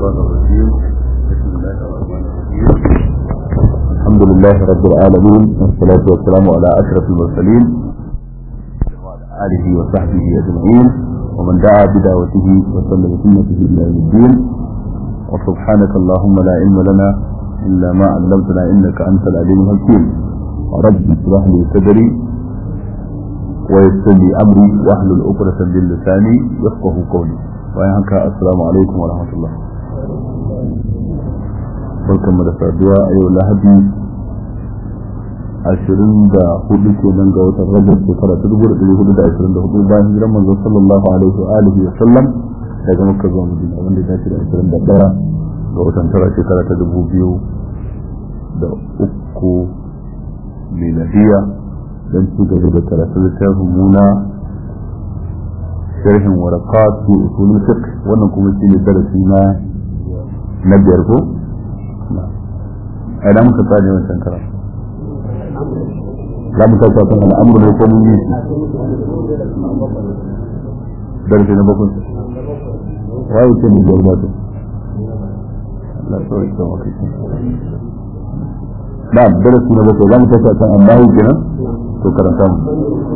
الشيطان الرجيم. بسم الله الرحمن الرحيم. الحمد لله رب العالمين، والصلاة والسلام على أشرف المرسلين وعلى آله وصحبه أجمعين، ومن دعا بدعوته وسلم بسنته إلى يوم الدين. وسبحانك اللهم لا علم لنا إلا ما علمتنا إنك أنت العليم الحكيم. رب اشرح لي صدري ويسر لي أمري واحلل عقدة من لساني يفقهوا قولي. وياك السلام عليكم ورحمة الله. barkanmu da saduwa a yau Lahadi 24 kenan ga watan Rajab shekara ta 1424 bayan hijiran manzo sallallahu alaihi wa alihi wa sallam daga Makka zuwa Madina, wanda ya dace da 21 ga watan tara shekara ta 2003 miladiya, dan ci gaba da karatun littafin muna sharhin waraqat fi usul fiqh. Wannan kuma shine darasi na biyar ko a da muka tsaya wancan karatu. za mu kasa kan al'amuru ne ko mun yi darasi na bakwai waye ce ne biyar bato Allah ya tsawai tsawon kai na darasi na bakwai za mu kasa kan al'amuru kenan to karanta mu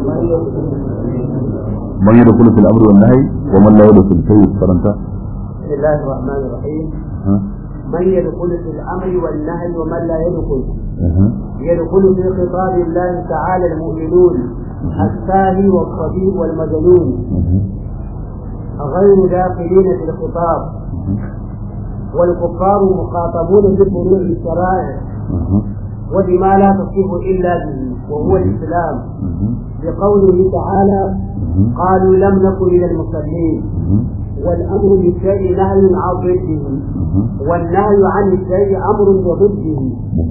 من يدخل في الأمر والنهي ومن لا يدخل فيه فرنتا. بسم الله الرحمن الرحيم. من يدخل في الأمر والنهي ومن لا يدخل. يدخل في خطاب الله تعالى المؤمنون الثاني والطبيب والمجنون غير داخلين في الخطاب، والكفار مخاطبون بفروع الشرائع وبما لا تصح إلا به وهو الإسلام، بقوله تعالى قالوا لم نكن من المصلين. والأمر بالشيء نهي عن ضده، والنهي عن الشيء أمر بضده.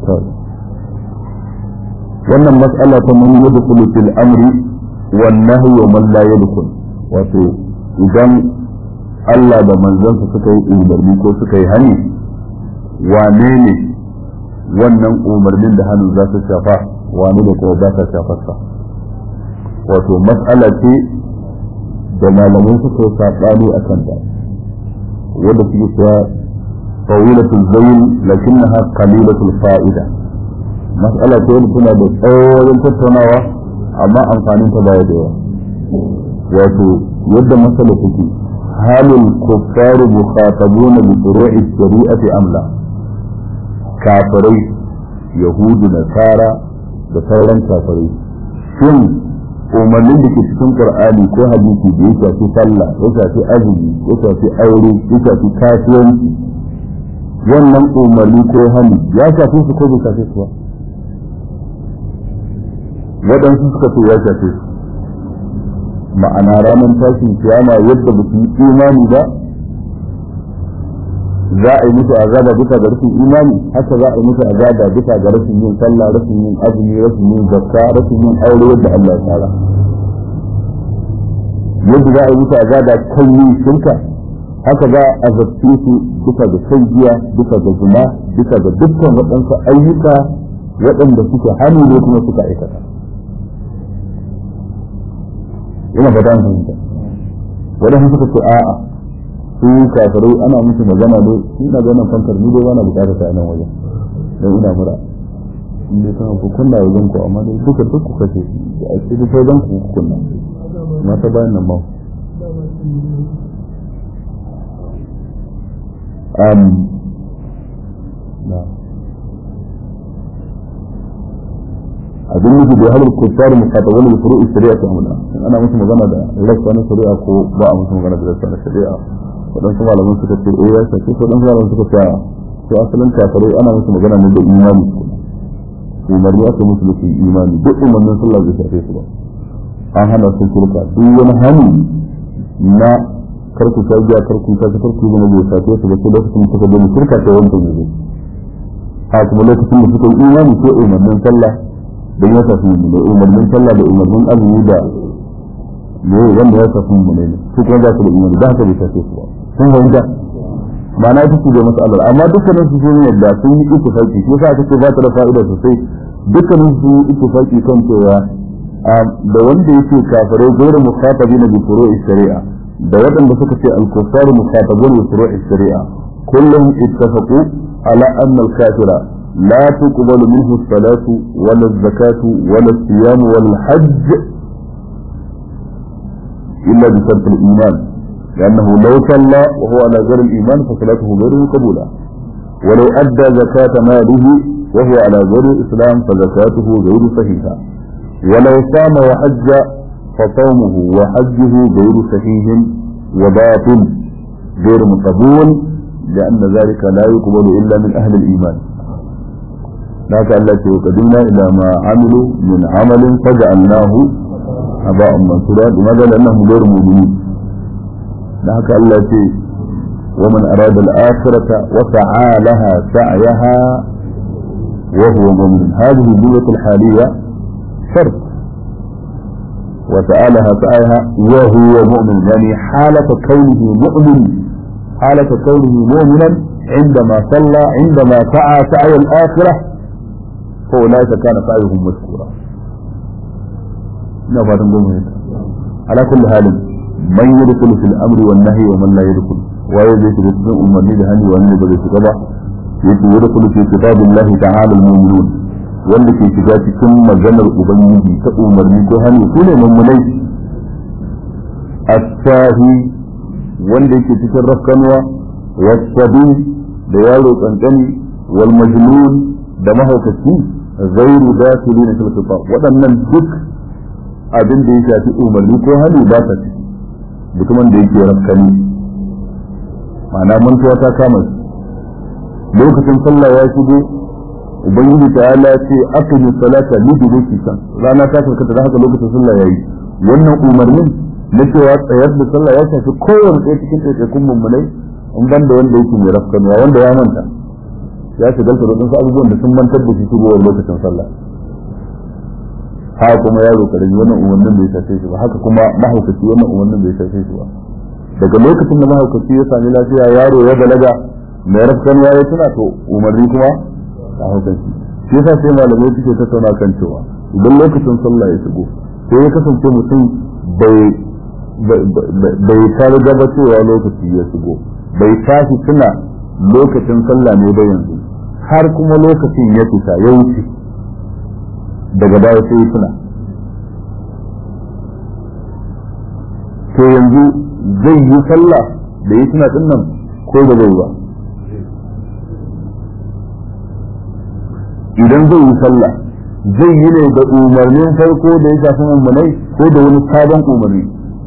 wannan mas'ala ta man yadkhulu fil amri wan nahyi wa man la yadkhul, wato idan Allah da manzansa suka yi umarni ko suka yi hani, wane ne wannan umarnin da hannun za su shafa, wane da kuma ba ta shafarsa. wato mas'ala ce da malamai suka yi saɓani a kanta, wanda suke cewa tawilatul zayn lakinnaha qalilatul fa'ida. mas'ala ce wanda tana da tsawon tattaunawa amma amfanin ta baya da yawa. wato yadda mas'ala take, halul kuffaru mukhatabuna bi furu'i shari'ati am la? kafirai yahudu nasara da sauran kafirai shin umarnin da ke cikin Qur'ani ko hadisi da ya shafi sallah, ya shafi azumi, ya shafi aure, ya shafi kasuwanci, wannan umarni ko hani ya shafi su ko bai shafi su ba? waɗansu suka ce ya shafi su, ma'ana ranar tashin kiyama yadda ba su yi imani ba za a yi musu azaba bisa ga rashin imani, haka za a yi musu azaba bisa ga rashin yin sallah, rashin yin azumi, rashin yin zakka, rashin yin aure yadda Allah ya tsara. yadda za a yi musu azaba kan yin shirka, haka za a azabce su bisa ga shan giya, bisa ga zina, bisa ga dukkan waɗansu ayyuka waɗanda suke hannu ne kuma suka aikata. ina fata an fahimta. waɗansu suka ce a'a, su kafirai ana musu magana ne, ina ga wannan fankar ni dai bana bukatar ta nan wajen dan ina mura in dai kana ku kunna wajen ku, amma dai duka duk ku kace da ake duk wajen ku kunna mata bayan nan ba. abin nufi da halin kuffar muqatabun bi furu'i shari'ati amna, ana musu magana da rassa na shari'a ko ba a musu magana da rassa na shari'a. waɗansu malaman suka ce ya shafi, waɗansu malaman suka ce to asalin kafirai ana musu magana ne da imani, umarni aka musu da imani, duk umarnin sallah bai shafe su ba. an hana su shirka, duk wani hani na karku ta biya karku ta karku zama bai shafe su ba, sai lokacin da suka gani shirka ta wancan yanzu. a kuma lokacin da suka yi imani ko umarnin sallah don ya shafi mu da umarnin sallah da umarnin azumi da ne wanda ya shafi mu ne su kuma za su da imani, da haka bai shafe su ba. sun fahimta ma'ana ita ce da matsalar, amma dukkanin su sun yadda sun yi ittifaqi, shi yasa take ba ta da fa'ida sosai. dukkanin su ittifaqi kan cewa da wanda yake kafirai gairu mukhatabina bi furu'i shari'a da waɗanda suka ce al-kuffaru mukhatabun bi furu'i shari'a, كلهم اتفقوا على أن الكافر لا تقبل منه الصلاة ولا الزكاة ولا الصيام ولا الحج إلا بشرط الإيمان، لأنه لو صلى وهو على غير الإيمان فصلاته غير مقبولة، ولو أدى زكاة ماله وهو على غير الإسلام فزكاته غير صحيحة، ولو صام وحج فصومه وحجه غير صحيح وباطل غير مقبول، لأن ذلك لا يقبل إلا من أهل الإيمان. لكن التي وقدمنا إلى ما عملوا من عمل فجعلناه هباء منثورا، لماذا؟ لأنهم غير مؤمنين. لكن التي ومن أراد الآخرة وسعى لها سعيها وهو مؤمن، هذه الجملة الحالية شرط، وسعى لها سعيها وهو مؤمن، يعني حالة كونه مؤمن، حالة كونه مؤمنا عندما صلى، عندما سعى سعي الآخرة فأولئك كان سعيهم مشكورا. على كل حال من يدخل في الأمر والنهي ومن لا يدخل، ويجب تدخل أمرني لهني وأني بدأت كذا، يدخل في كتاب الله تعالى المؤمنون، wanda ke shiga cikin maganar ubangiji ta umarni ko hannu su ne mummunai. As-sahi wanda yake cikin rafkanwa, wasabi da yaro kankani, wal majnun da mahaukaci, ghairu dakhilina fil khitab, waɗannan duk abin da ya shafi umarni ko hannu ba ta ciki. Mutumin da yake rafkani ma'ana mantuwa ta kama shi, lokacin sallah ya shigo, ubangiji ta'ala ce aqimi salata liduluki shan, rana ta karkata da haka lokacin sallah yayi. wannan umarnin na cewa tsayar da sallah ya shafi kowanne ɗaya cikin ɗaiɗaikun mummunai, in ban da wanda yake mai rafkanuwa, wanda ya manta ya shiga da wadansu abubuwan da sun mantar da shi shigowar lokacin sallah. haka kuma yaro karami wannan umarnin bai shafe shi ba, haka kuma mahaukaci wannan umarnin bai shafe shi ba. daga lokacin da mahaukaci ya sami lafiya, yaro ya balaga, mai rafkanuwa ya tuna, to umarni kuma a hukunci. shi yasa sai malamai suke tattauna kan cewa idan lokacin sallah ya shigo sai ya kasance mutum bai tare gaba cewa lokaci ya shigo, bai tashi tuna lokacin sallah ne ba yanzu, har kuma lokacin ya fita ya wuce, daga baya sai ya tuna, to yanzu zai yi sallah da ya tuna din nan ko da zai ba? idan zai yi sallah zai yi ne da umarnin farko da ya shafi mummunai ko da wani sabon umarni?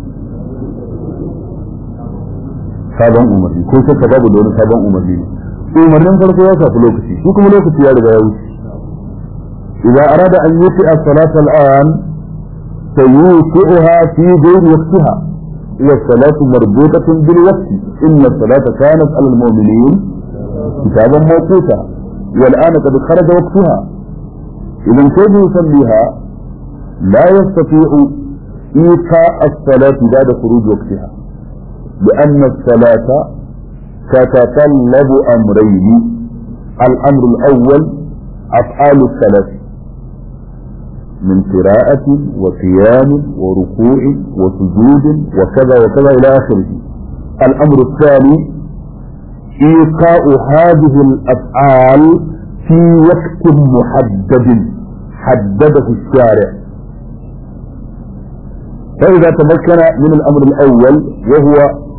sabon umarni, ko shakka babu da wani sabon umarni ne. umarnin farko ya shafi lokaci, shi kuma lokaci ya riga ya wuce. idan arada an yuti as-salata al-an sayuti'uha fi ghayri waqtiha, wa as-salatu marbutatun bil waqti, inna as-salata kanat 'ala al-mu'minin kitaban mawquta والآن قد خرج وقتها. إذا كيف يسميها؟ لا يستطيع إيقاء الصلاة بعد خروج وقتها، لأن الصلاة تتطلب أمرين. الأمر الأول أفعال الصلاة من قراءة وقيام وركوع وسجود وكذا وكذا إلى آخره. الأمر الثاني إيقاء هذه الأفعال في وقت محدد حدده الشارع. فإذا تمكن من الأمر الأول وهو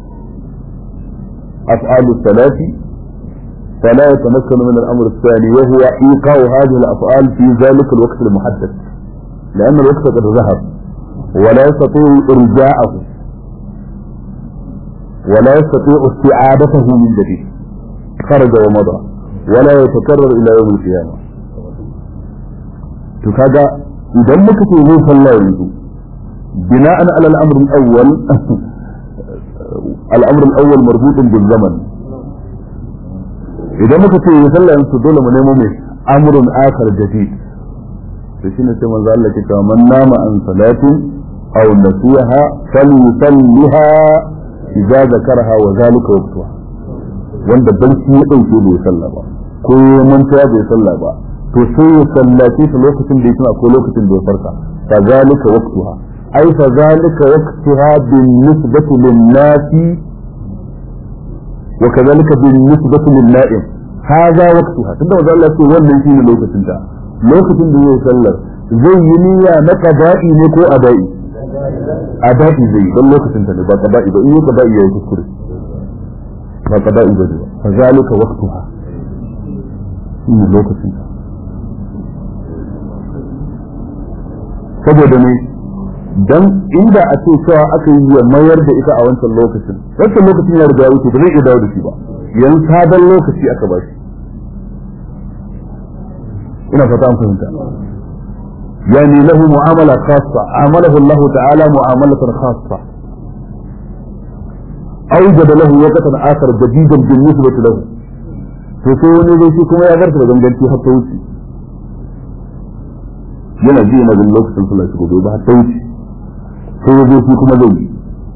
أفعال الصلاة، فلا يتمكن من الأمر الثاني وهو إيقاء هذه الأفعال في ذلك الوقت المحدد، لأن الوقت قد ذهب ولا يستطيع إرجاعه ولا يستطيع استعادته من جديد، خرج ومضى ولا يتكرر إلى يوم القيامة. فكذا إذا مكتب صلى الله عليه وسلم بناء على الأمر الأول الأمر الأول مربوط بالزمن. إذا مكتب صلى الله عليه وسلم دول من أمر آخر جديد، فشين سيما ذا لك من نام عن صلاة أو نسيها فليصلها إذا ذكرها وذلك وقتها. wanda barci ya dauke bai sallah ba ko ya manta bai sallah ba, to sai ya sallace ta lokacin da yake ko lokacin da ya farka. fa zalika waqtuha, ay fa zalika waqtuha bin nisbati lin nasi wa kadhalika bin nisbati lil na'im hadha waqtuha tunda manzo Allah ce wannan shine lokacin ta lokacin da yayi sallar zai yi niyya na qada'i ne ko ada'i ada'i zai dan lokacin ta ne ba qada'i ba in qada'i yayi kuskure ba qada'i ba fa zalika waqtuha shine lokacin ta saboda ne dan inda a ce cewa aka yi ya mayar da ita a wancan lokacin ya riga wuce ba zai iya dawo da shi ba yanzu sabon lokaci aka ba shi ina fata an fahimta yani lahu mu'amala khassa amalahu Allah ta'ala mu'amalatan khassa awjad lahu waqtan akhar jadidan bin nisbati lahu to sai wani dai shi kuma ya garta da ganganci har ta wuce yana ji yana da lokacin sallah shi gobe ba har ta wuce sai ya zo shi kuma zai yi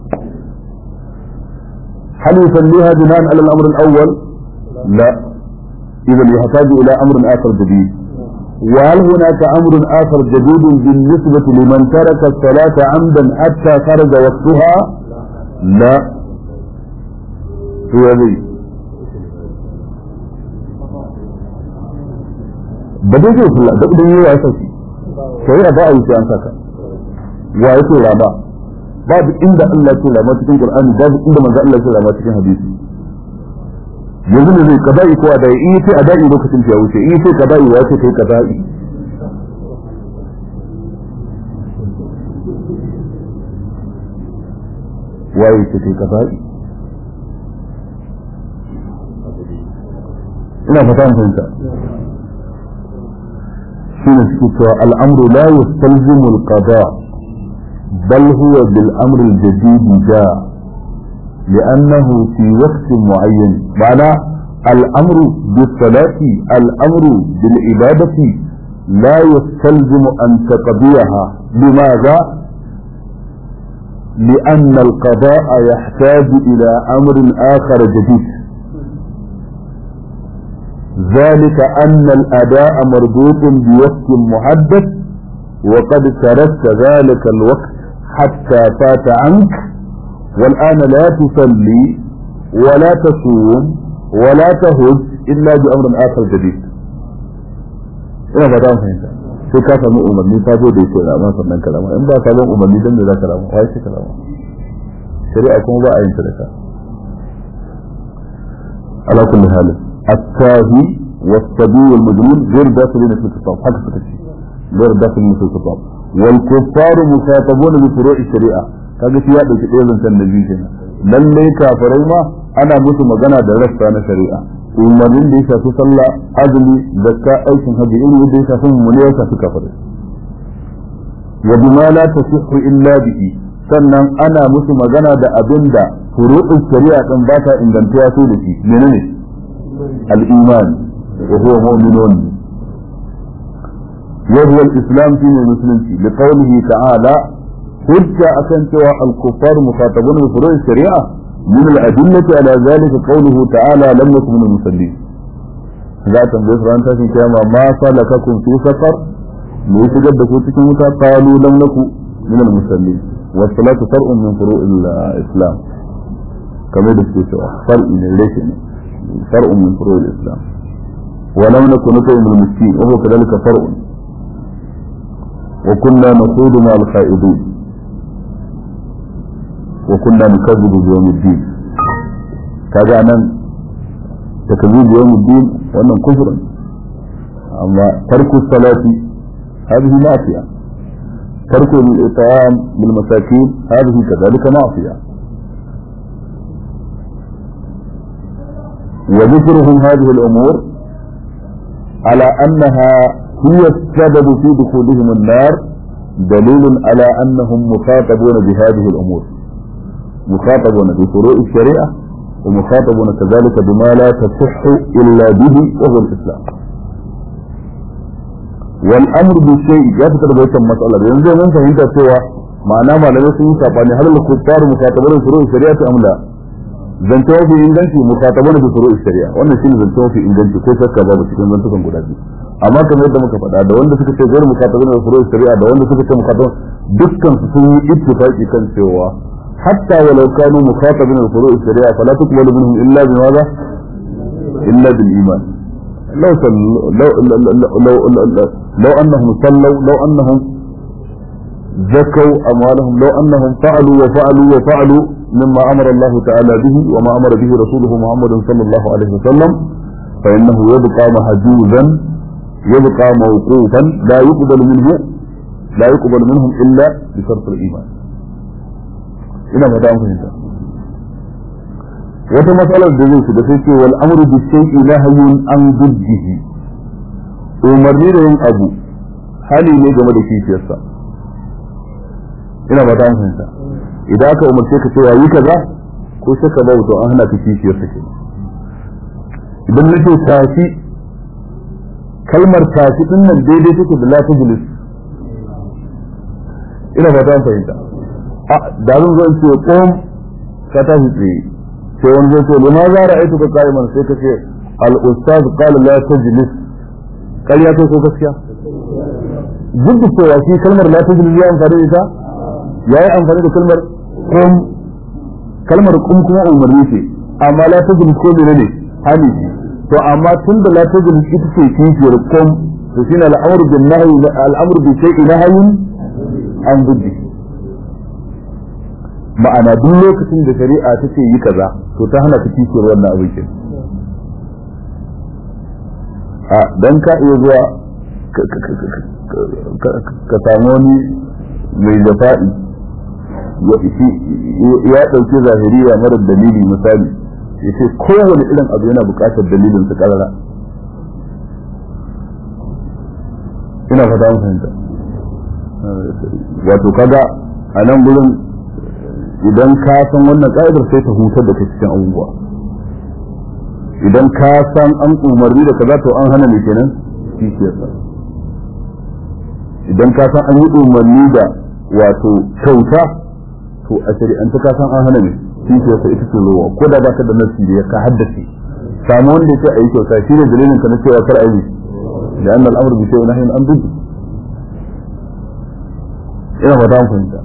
هل يصليها بناء على الأمر الأول؟ لا إذا يحتاج إلى أمر آخر جديد وهل هناك أمر آخر جديد بالنسبة لمن ترك الصلاة عمدا حتى خرج وقتها؟ لا هو ذي بدي يقول لا بدي يقول أساسي شيء أبا أي شيء أنساك وأيكو لا babu inda Allah ya ce cikin Qur'ani babu inda manzo Allah ya ce cikin hadisi yanzu ne zai kada'i ko adai in sai adai lokacin ya wuce in sai kada'i ya ce kai kada'i wai ce kai kada'i ina fata mun fahimta shine suke cewa al'amru la yastalzimu al-qada' بل هو بالأمر الجديد جاء لأنه في وقت معين معنى الأمر بالصلاة الأمر بالعبادة لا يستلزم أن تقضيها لماذا؟ لأن القضاء يحتاج إلى أمر آخر جديد ذلك أن الأداء مربوط بوقت محدد وقد تركت ذلك الوقت حتى فات عنك والآن لا تصلي ولا تصوم ولا تهج إلا بأمر آخر جديد ina ba ta fahimta sai ka samu umarni ta zo da yake da amma sannan kalama in ba ka ban umarni dan da za ka rama wai sai kalama shari'a kuma ba a yin sadaka ala kulli hal at-tahi was-sabi wal-majnun ghayr dakhilin fi al-kitab haka suka ce ghayr dakhilin fi al-kitab wal kuffaru musatabun bi furu'i shari'a kaga shi ya dauki ɗaya zancen nabi kenan lalle kafirai ma ana musu magana da rassa na shari'a umarnin da ya shafi sallah azumi zakka aikin hajji irin da ya shafi mummuni ya shafi kafirai wa bima la tasihhu illa bihi sannan ana musu magana da abinda furu'in shari'a din ba ta ingantuwa sai da shi menene al-iman wa huwa mu'minun wa huwa al-islam fi muslimci li qawlihi ta'ala hujja akan cewa al-kuffar mufatabun bi furu'i shari'a من الأدلة على ذلك قوله تعالى لم نكن من المصلين ذات تنبيه فران تاسين كياما ما سلككم في سقر ليس جد فوتكم قالوا لم نكن من المصلين والصلاة فرع من فروع الإسلام كما يدفع فرع من ليس فرع من فروع الإسلام ولم نكن نطعم المسكين وهو كذلك فرع وكنا نخوض مع الخائضين وكنا نكذب بيوم الدين كذا أن تكذيب بيوم الدين وأن كفر أما ترك الصلاة هذه معصية ترك الإطعام للمساكين هذه كذلك معصية وذكرهم هذه الأمور على أنها هي السبب في دخولهم النار دليل على أنهم مخاطبون بهذه الأمور مخاطبون بفروع الشريعة ومخاطبون كذلك بما لا تصح إلا به وهو الإسلام والأمر بالشيء يفتر بيت المسألة ينزل من فهمت سوى معناه ما لم يكن يتابعني هل الكفار مخاطبون بفروع الشريعة أم لا zance mafi inganci mukatabana bi furu'i shari'a wannan shine zance mafi inganci ko shakka babu cikin zantukan guda biyu amma kamar yadda muka faɗa da wanda suka ce gar mukatabana bi furu'i shari'a da wanda suka ce mukatabana dukkan su sun yi ittifaqi kan cewa hatta walau kanu mukatabana bi furu'i shari'a fala tuqbalu minhum illa bimadha illa bil iman لو أنهم صلوا لو أنهم زكوا أموالهم لو أنهم فعلوا مما أمر الله تعالى به وما أمر به رسوله محمد صلى الله عليه وسلم فإنه يبقى محجوزا يبقى موقوفا لا يقبل منهم إلا بشرط الإيمان. إلى متى فهمت؟ wata matsalar da zai shiga sai ce wal amru bi shay'in nahyun an duddihi umarni da yin abu hali ne game da kishiyarsa ina ba ta fahimta idan aka umarce ka cewa yi kaza ko shaka ba to an hana ka kishiyarsa ke idan nake tashi kalmar tashi din nan daidai take da la tajlis ina ba ta fahimta da zan zo ce qom ka tashi tsaye sai wani zai ce lima za ra'aytu ka qa'iman sai ka ce al ustaz qala la tajlis kariya ce ko gaskiya duk da cewa shi kalmar la tajlis ya amfani da ita yayi amfani da kalmar kum kuma umarni ce amma la tajlis ko ne hali to amma tun da la tajlis ita ce kishiyar kum to shine al-amru bin nahyi al-amru bi shay'in nahyun an buddi ma'ana duk lokacin da shari'a ta ce yi kaza to ta hana ka kishiyar wannan abin ke dan ka iya zuwa ka samu wani mai jafa'i ya ɗauki zahiriya mara dalili misali ya ce kowane irin abu yana buƙatar dalilin su ƙarara ina fata mun fahimta wato kaga a nan gurin idan ka san wannan ƙa'idar sai ta hutar da kai cikin abubuwa idan ka san an umarni da kaza to an hana ne kenan kishiyarsa idan ka san an yi umarni da wato kyauta to a shari'anta ka san an hana ne kishiyarsa ita ce ruwa ko da baka da nasi da ka haddace samu wanda ya ce a yi kyauta shi ne dalilin ka na cewa kar a yi da annal amr bi shay'in nahyin an bihi ina fata mun fahimta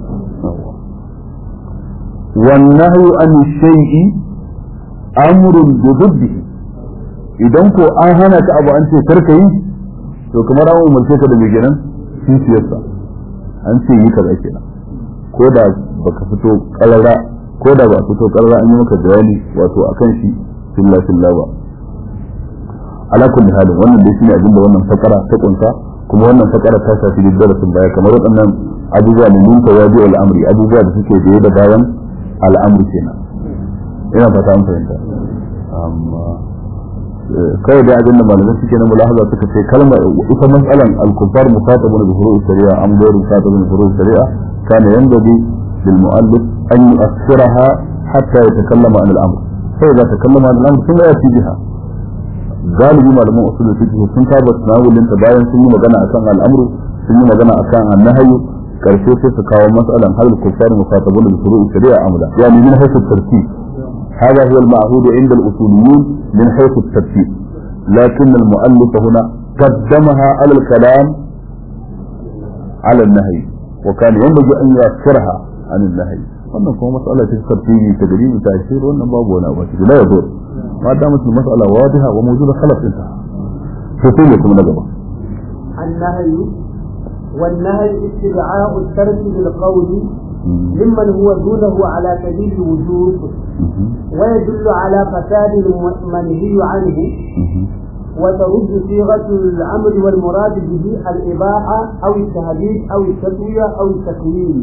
والنهي عن الشيء أمر بضده idan ko an hana ka abu an ce karka yi to kamar an umarce ka da mai kenan kishiyarsa an ce yi kaza kenan ko da baka fito karara ko da ba fito karara an yi maka bayani wato akan shi fillah ba ala kulli halin wannan dai shine abinda wannan fakara ta kunsa kuma wannan fakara ta shafi darasin baya kamar waɗannan abubuwa ne mun tawaji al'amri abubuwa da suke da bayan al'amri kenan ina fata an fahimta amma kawai da abin da malamai suke na mulahaza suka ce kalmar ita mas'alan al-kuffar mukatabun bi furu'i shari'a am ghayr mukatabun bi furu'i shari'a kana yanbaghi lil mu'allif an yu'akhkhiraha hatta yatakallama an al-amr fa idza takallama an al-amr thumma yati biha galibi malaman usul fiqh sun saba tunawulin ta bayan sun yi magana akan al-amr sun yi magana akan an-nahyu karshe sai su kawo mas'alan hal kuffar mukatabun bi furu'i shari'a am la yani min haythu at-tartib هذا هو المعهود عند الأصوليين من حيث الترتيب لكن المؤلف هنا قدمها على الكلام على النهي وكان ينبغي أن يأخرها عن النهي wannan kuma mas'ala ce tartibi tadrib ta'shir wannan babu wani abu la yadur ma damat al-mas'ala wadiha wa mawjuda khalaf inta sai ne kuma gaba النهي والنهي استدعاء الترك بالقول ممن هو دونه على سبيل الوجوب ويدل على فساد المنهي عنه وترد صيغة الأمر والمراد به الإباحة أو التهديد أو التسوية أو التكوين.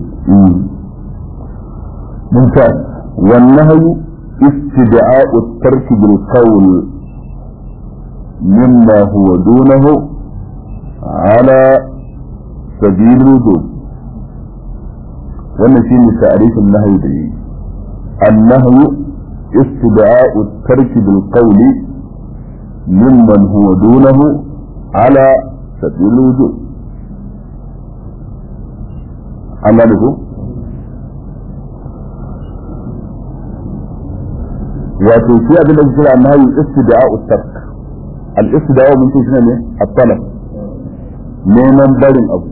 ممتاز. والنهي استدعاء الترك بالقول مما هو دونه على سبيل الوجوب. wannan shi ne ta'arifin nahyi da yi annahyu istida'u at-tark bil qawli mimman huwa dunahu ala sabil wujub amma da wato shi abin da kira annahi istida'u tark al-istida'u mun ce shine ne at-talab neman barin abu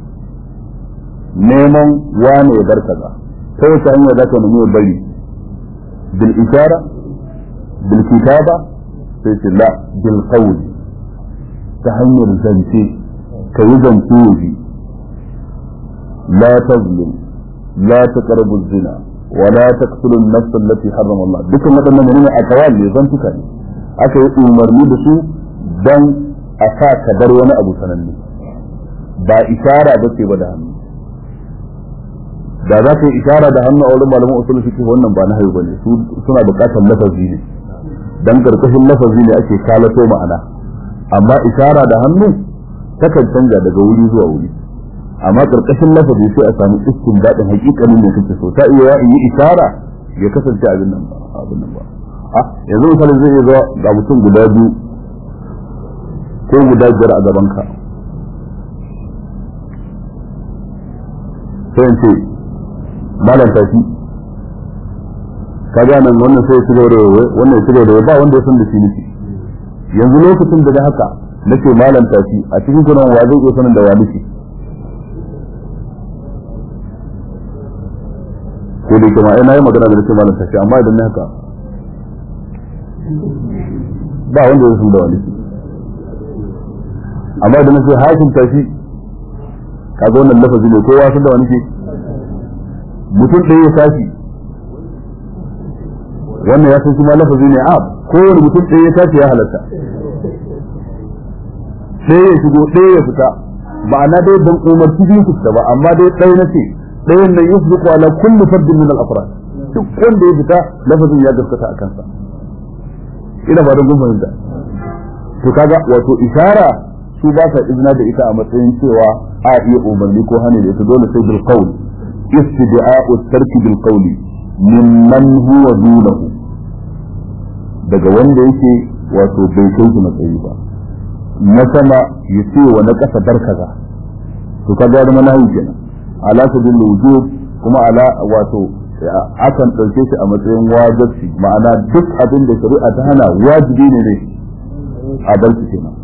neman wane ya bar kaza ta wata hanya za ka nemi ya bari bil ishara bil kitaba sai ce la bil qawl ta hanyar zance ka yi zance yaji la tazlim la taqrabu zina wa la taqtulu an-nafs allati harrama Allah dukkan wadannan ne akawal ne zantuka ne aka yi umarni da su dan a sa ka bar wani abu sananne ba ishara ba ce ba da hannu da za ka yi ishara da hannu a wurin malaman usul fiqh wannan ba na hayu bane su suna bukatar lafazi ne dan karkashin lafazi ne ake kalato ma'ana amma ishara da hannu takan canja daga wuri zuwa wuri amma karkashin lafazi sai a samu istinbadin hakikanin ne kake so ta iya yi ishara ya kasance abin nan ba yanzu misalin zai iya zuwa ga mutum guda biyu ko guda biyar a gaban ka sai in ce malam tafi kaga nan wannan sai ya shiga da wannan ya shiga da ba wanda ya san da shi nake yanzu lokacin da haka nake malam tafi a cikin kunan wa zai iya sanin da wa nake ko dai kuma ina yi magana da nake malam tafi amma idan haka ba wanda ya san da wa nake amma idan nake hakim tafi kaga wannan lafazi ne kowa san da wa nake mutum ɗaya ya tashi wannan ya san shi ma lafazi ne a kowane mutum ɗaya ya tashi ya halatta ɗaya ya shigo ɗaya ya fita ma'ana dai ban umarci biyu fita ba amma dai ɗaya na ce ɗayan nan yusbiqu ala kulli fardin min al-afrad duk wanda ya fita lafazin ya gaskata a kansa ina ba da gumbayin da to kaga wato isara su ba sa izina da ita a matsayin cewa a iya umarni ko hane da ita dole sai bil qawl استدعاء الترك بالقول ممن هو دونه daga wanda yake wato bai kai shi matsayi ba na sama ya ce wa na kasa barkaza to kaga da manahi kenan ala sabil wujub kuma ala wato akan dauke shi a matsayin wajibi ma'ana duk abin da shari'a ta hana wajibi ne a barki kenan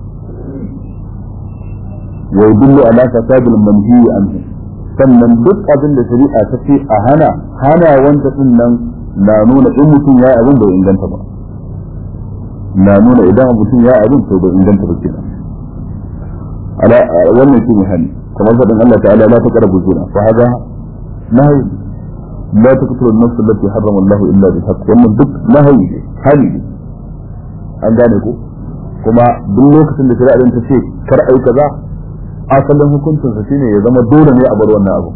wa yadullu ala fasadil manhi anhu sannan duk abin da shari'a ta ce a hana wanda din nan na nuna in mutum ya abin bai inganta ba na nuna idan mutum ya abin to bai inganta ba kenan ala wannan shi ne hali kamar fadin Allah ta'ala la taqrabu zina fa hada nahy la taqtulu an-nafs allati harrama Allah illa bil haqq wannan duk nahy hali an gane ko kuma duk lokacin da shari'a ta ce kar ai kaza asalin hukuncin sa shine ya zama dole ne a bar wannan abu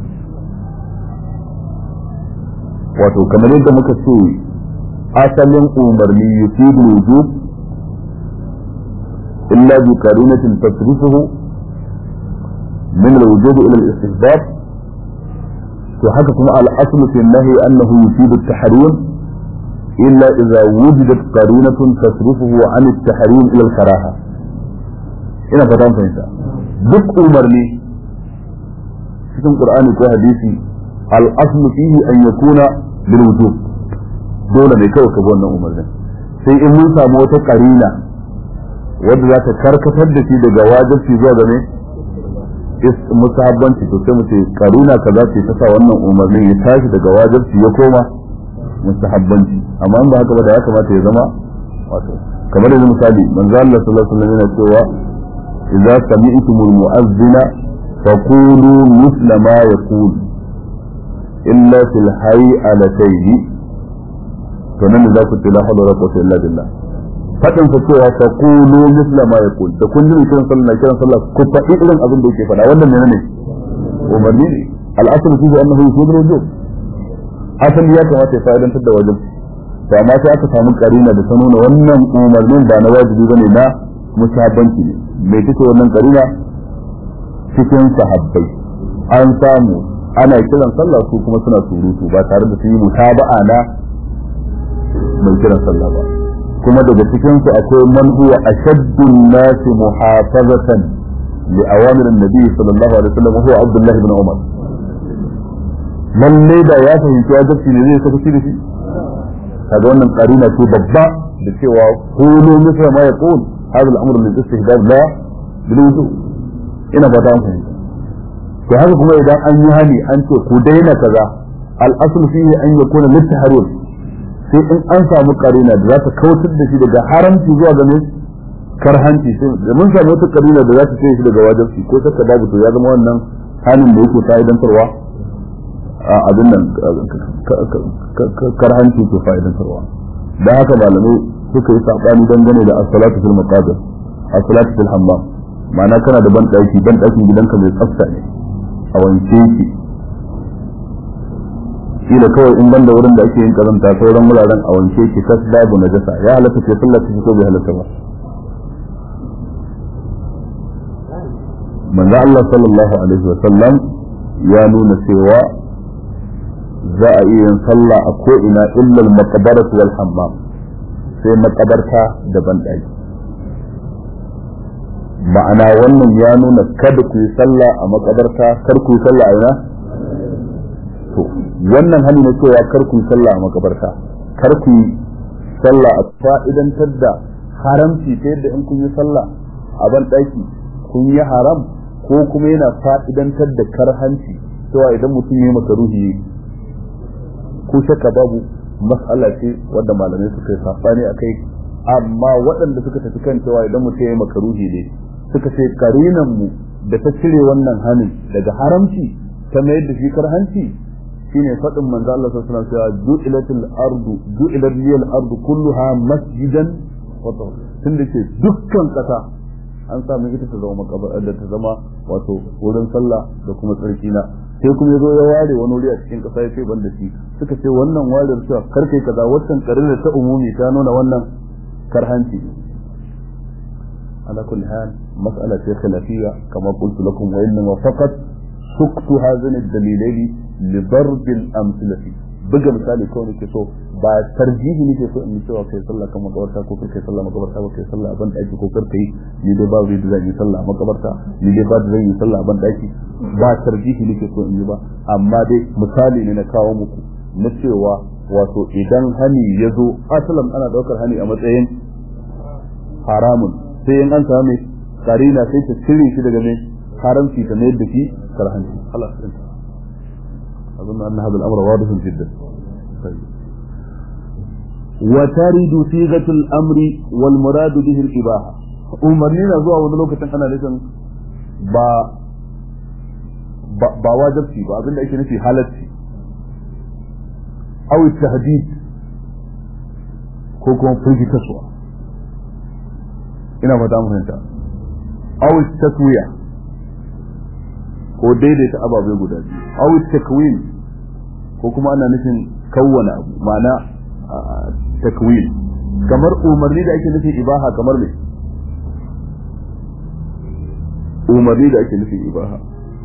wato kamar yadda muka ce asalin umarni yufidu wujub illa bi qarinatin tasrifuhu min al-wujub ila al-istihbab to haka kuma al-asl fi an-nahy annahu yufidu at-tahrim illa idha wujidat qarinatun tasrifuhu an at-tahrim ila al-karaha ina fatan fahimta duk umarni cikin qur'ani ko hadisi al-aslu fihi an yakuna bil wujub dole ne kawai ka bi wannan umarnin sai in mun samu wata qarina wadda za ta karkatar da shi daga wajibi zuwa ga ne musahabbanci to sai mu ce qarina kaza ce ta sa wannan umarnin ya tashi daga wajibi ya koma musahabbanci amma in ba haka ba da ya kamata ya zama wato kamar yanzu misali manzo Allah sallallahu alaihi wasallam yana cewa إذا سمعتم المؤذن فقولوا مثل ما يقول إلا في الهيئتين فمن ذا كنت لا حول ولا قوة إلا بالله فتن فتوها فقولوا مثل ما يقول تكون لي كان صلى كفا إذن أظن بيك فلا ولا من هنا ومرني الأصل فيه أنه يفيد الوجوب أصل يا كما تفاعل أنت الواجب فما تأتي فهمك قرينة بسنون وأنم أمرنين بأن واجبي بني لا مشابنتي mai take wannan karina cikin sahabbai an samu ana kiran sallah su kuma suna surutu ba tare da su yi mutaba'a na mai kiran sallah ba kuma daga cikin su akwai man huwa ashaddu an-nas muhafazatan li awamir an-nabi sallallahu alaihi wasallam huwa Abdullah ibn Umar lalle da ya fahimci wajibi ne zai saka shi kaga wannan qarina ce babba da cewa qulu mithla ma yaqul hadha al-amru min istihdad la bil wudu ina ba dan to haka kuma idan an yi hani an ce ku daina kaza al-aslu fihi an yakuna lit-tahrim sai in an samu qarina da za ta kautar da shi daga haramci zuwa ga karhanci sai da mun samu wata qarina da za ta kai shi daga wajibi ko saka babu to ya zama wannan hanin da yake fa'idantarwa a abin nan karhanci ke fa'idantarwa da haka malamai suka yi sabani dangane da as-salatu fil maqabir as-salatu fil hammam ma'ana kana da ban dakin gidanka mai tsafta ne a wanke ki shi da kawai in banda wurin da ake yin kazanta sauran wuraren a wanke ki kas babu najasa ya halatta ce sallar ki ko bai halatta ba manzo Allah sallallahu alaihi wa sallam ya nuna cewa za a iya yin sallah a ko ina illa al-maqbarah wal hammam sai makabarta da bandaki ma'ana wannan ya nuna kada ku yi sallah a makabarta kar ku yi sallah a ina to wannan hani ne cewa kar ku yi sallah a makabarta kar ku yi sallah a fa'idantar da haramci ta yadda in kun yi sallah a bandaki kun yi haram ko kuma yana fa'idantar da karhanci cewa idan mutum ya yi makaruhi ko shakka babu mas'ala ce wadda malamai suka yi safani akai amma waɗanda suka tafi kan cewa idan mutum ya yi makaruhi ne suka ce karinan mu da ta cire wannan hanin daga haramci ta mayar da shi karhanci shine faɗin manzo Allah sallallahu alaihi wasallam ju'ilatil ardu ju'ilat liyal ardu kulluha masjidan wa tahur tunda ce dukkan kasa an samu ita ta zama makabar da ta zama wato wurin sallah da kuma tsarki na sai kuma yazo ya ware wani wuri a cikin kasa ya ce ban da shi suka ce wannan warin cewa karkai kaza wannan karin ta umumi ta nuna wannan karhanci ala kulli hal mas'ala ce khilafiyya kama qultu lakum wa inna faqat suktu hadhihi ad-dalilaini li darb al-amthilati buga misali ko nake so ba tarjihi nake so in cewa kai sallah kan makabarta ko kai sallah makabarta ko kai sallah ban daki ko kai ni dai ba zai da yi sallah makabarta ni dai ba zai yi sallah ban daki ba tarjihi nake so in yi ba amma dai misali ne na kawo muku na cewa wato idan hani ya zo asalan ana daukar hani a matsayin haramun sai in an samu karina sai ta cire shi daga mai haramci ta mai da shi karhanci Allah ya أظن أن هذا الأمر واضح جدا طيب. وترد صيغة الأمر والمراد به الإباحة أمرنا زوا ونلوك أنا لسن با واجبتي با أبن لأيش نفي حالتي أو التهديد كوكوان فريجي كسوة إنا فتام هنتا أو التسوية ko daidaita ababe guda biyu aw takwin ko kuma ana nufin kawwana abu ma'ana takwin kamar umarni da ake nufin ibaha kamar me umarni da ake nufin ibaha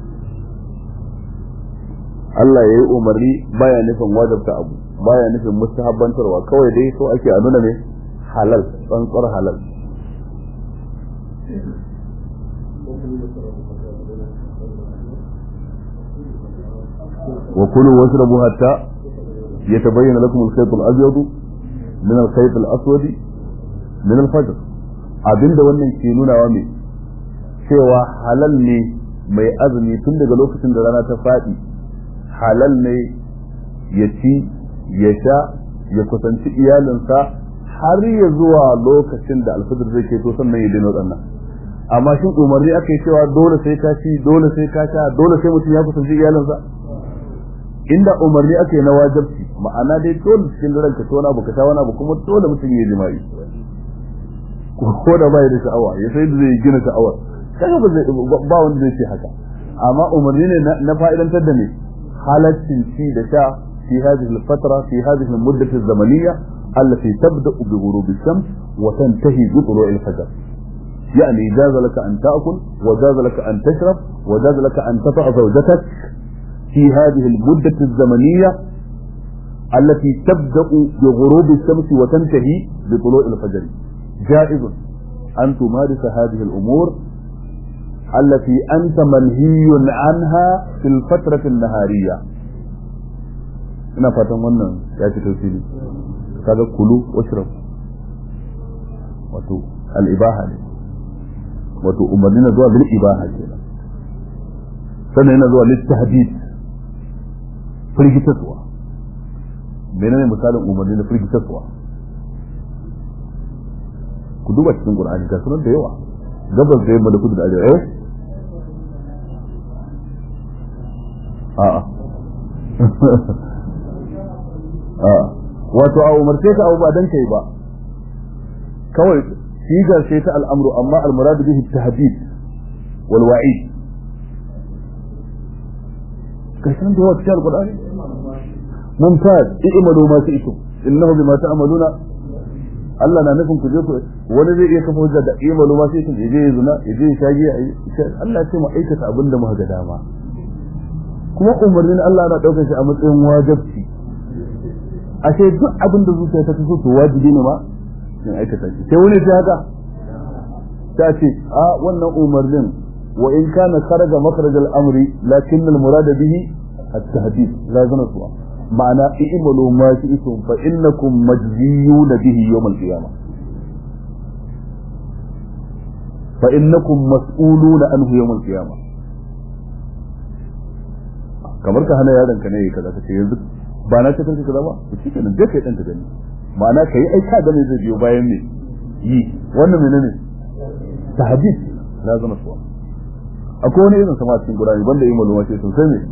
Allah ya yi umarni baya nufin wajabta abu baya nufin mustahabbantarwa kawai dai so ake a nuna ne halal tsantsar halal وكلوا واشربوا حتى يتبين لكم الخيط الابيض من الخيط الاسود من الفجر abinda wannan ke nunawa ne cewa halal ne mai azumi tun daga lokacin da rana ta fadi halal ne ya ci ya sha ya kusanci iyalinsa har ya zuwa lokacin da alfajir zai keto sannan ya dena wannan amma shin umarni aka yi cewa dole sai ka ci dole sai ka sha dole sai mutum ya kusanci iyalinsa inda umarni ake na wajibci ma'ana dai dole cikin daren ka tona baka ta wani abu kuma dole mutum ya jima'i ko da bai da sha'awa ya sai da zai gina sha'awar kaga ba wanda zai ce haka amma umarni ne na fa'idantar da ne halaccin ci da sha fi hadhihi al-fatra fi hadhihi al-muddah az-zamaniyya allati tabda'u bi ghurub ash-shams wa tantahi bi tulu' al-fajr يعني جاز لك أن تأكل وجاز لك أن تشرب وجاز لك أن تطع زوجتك في هذه المدة الزمنية التي تبدأ بغروب الشمس وتنتهي بطلوع الفجر جائز أن تمارس هذه الأمور التي أنت منهي عنها في الفترة النهارية ina fatan wannan ya ci tafsiri kaga kulu washrab wato al-ibaha ne wato umarni na zuwa bil ibaha kenan sannan yana zuwa littahdid firgitaswa menene misalin umarni na firgitaswa ku duba cikin Qur'ani ga sunan da yawa gabas da yamma da kudu da arewa wato a umarce ka abu ba dan kai ba kawai sigar sai ta al'amru amma al-murad bihi at-tahdid wal wa'id kasan da wata al-Qur'ani mumtaz i'malu ma shi'tum innahu bima ta'maluna Allah na nufin ku je ku wani zai iya kafa hujja da i'malu ma shi'tum yaje zina yaje shagi Allah ce mu aikata abinda muka ga dama kuma umarnin Allah na daukar shi a matsayin wajibi ashe duk abin da zuciya ta so to wajibi ne ma in aikata shi sai wani sai haka ta ce a wannan umarnin wa in kana kharaja makhraj al-amri lakin al-murad bihi at-tahdid la zanatu ma'ana i'malu ma shi'tum fa innakum majziyuna bihi yawm al-qiyamah fa innakum mas'uluna anhu yawm al-qiyamah kamar ka hana yaron ka ne kaza ka ce yanzu ba na cikin kaza ba to shi kenan dai kai dan ka gani ma'ana kai ai ka gane zai biyo bayan ne yi wannan menene tahdid la zama suwa akwai wani irin sama cikin Qur'ani banda yi maluma ce sosai ne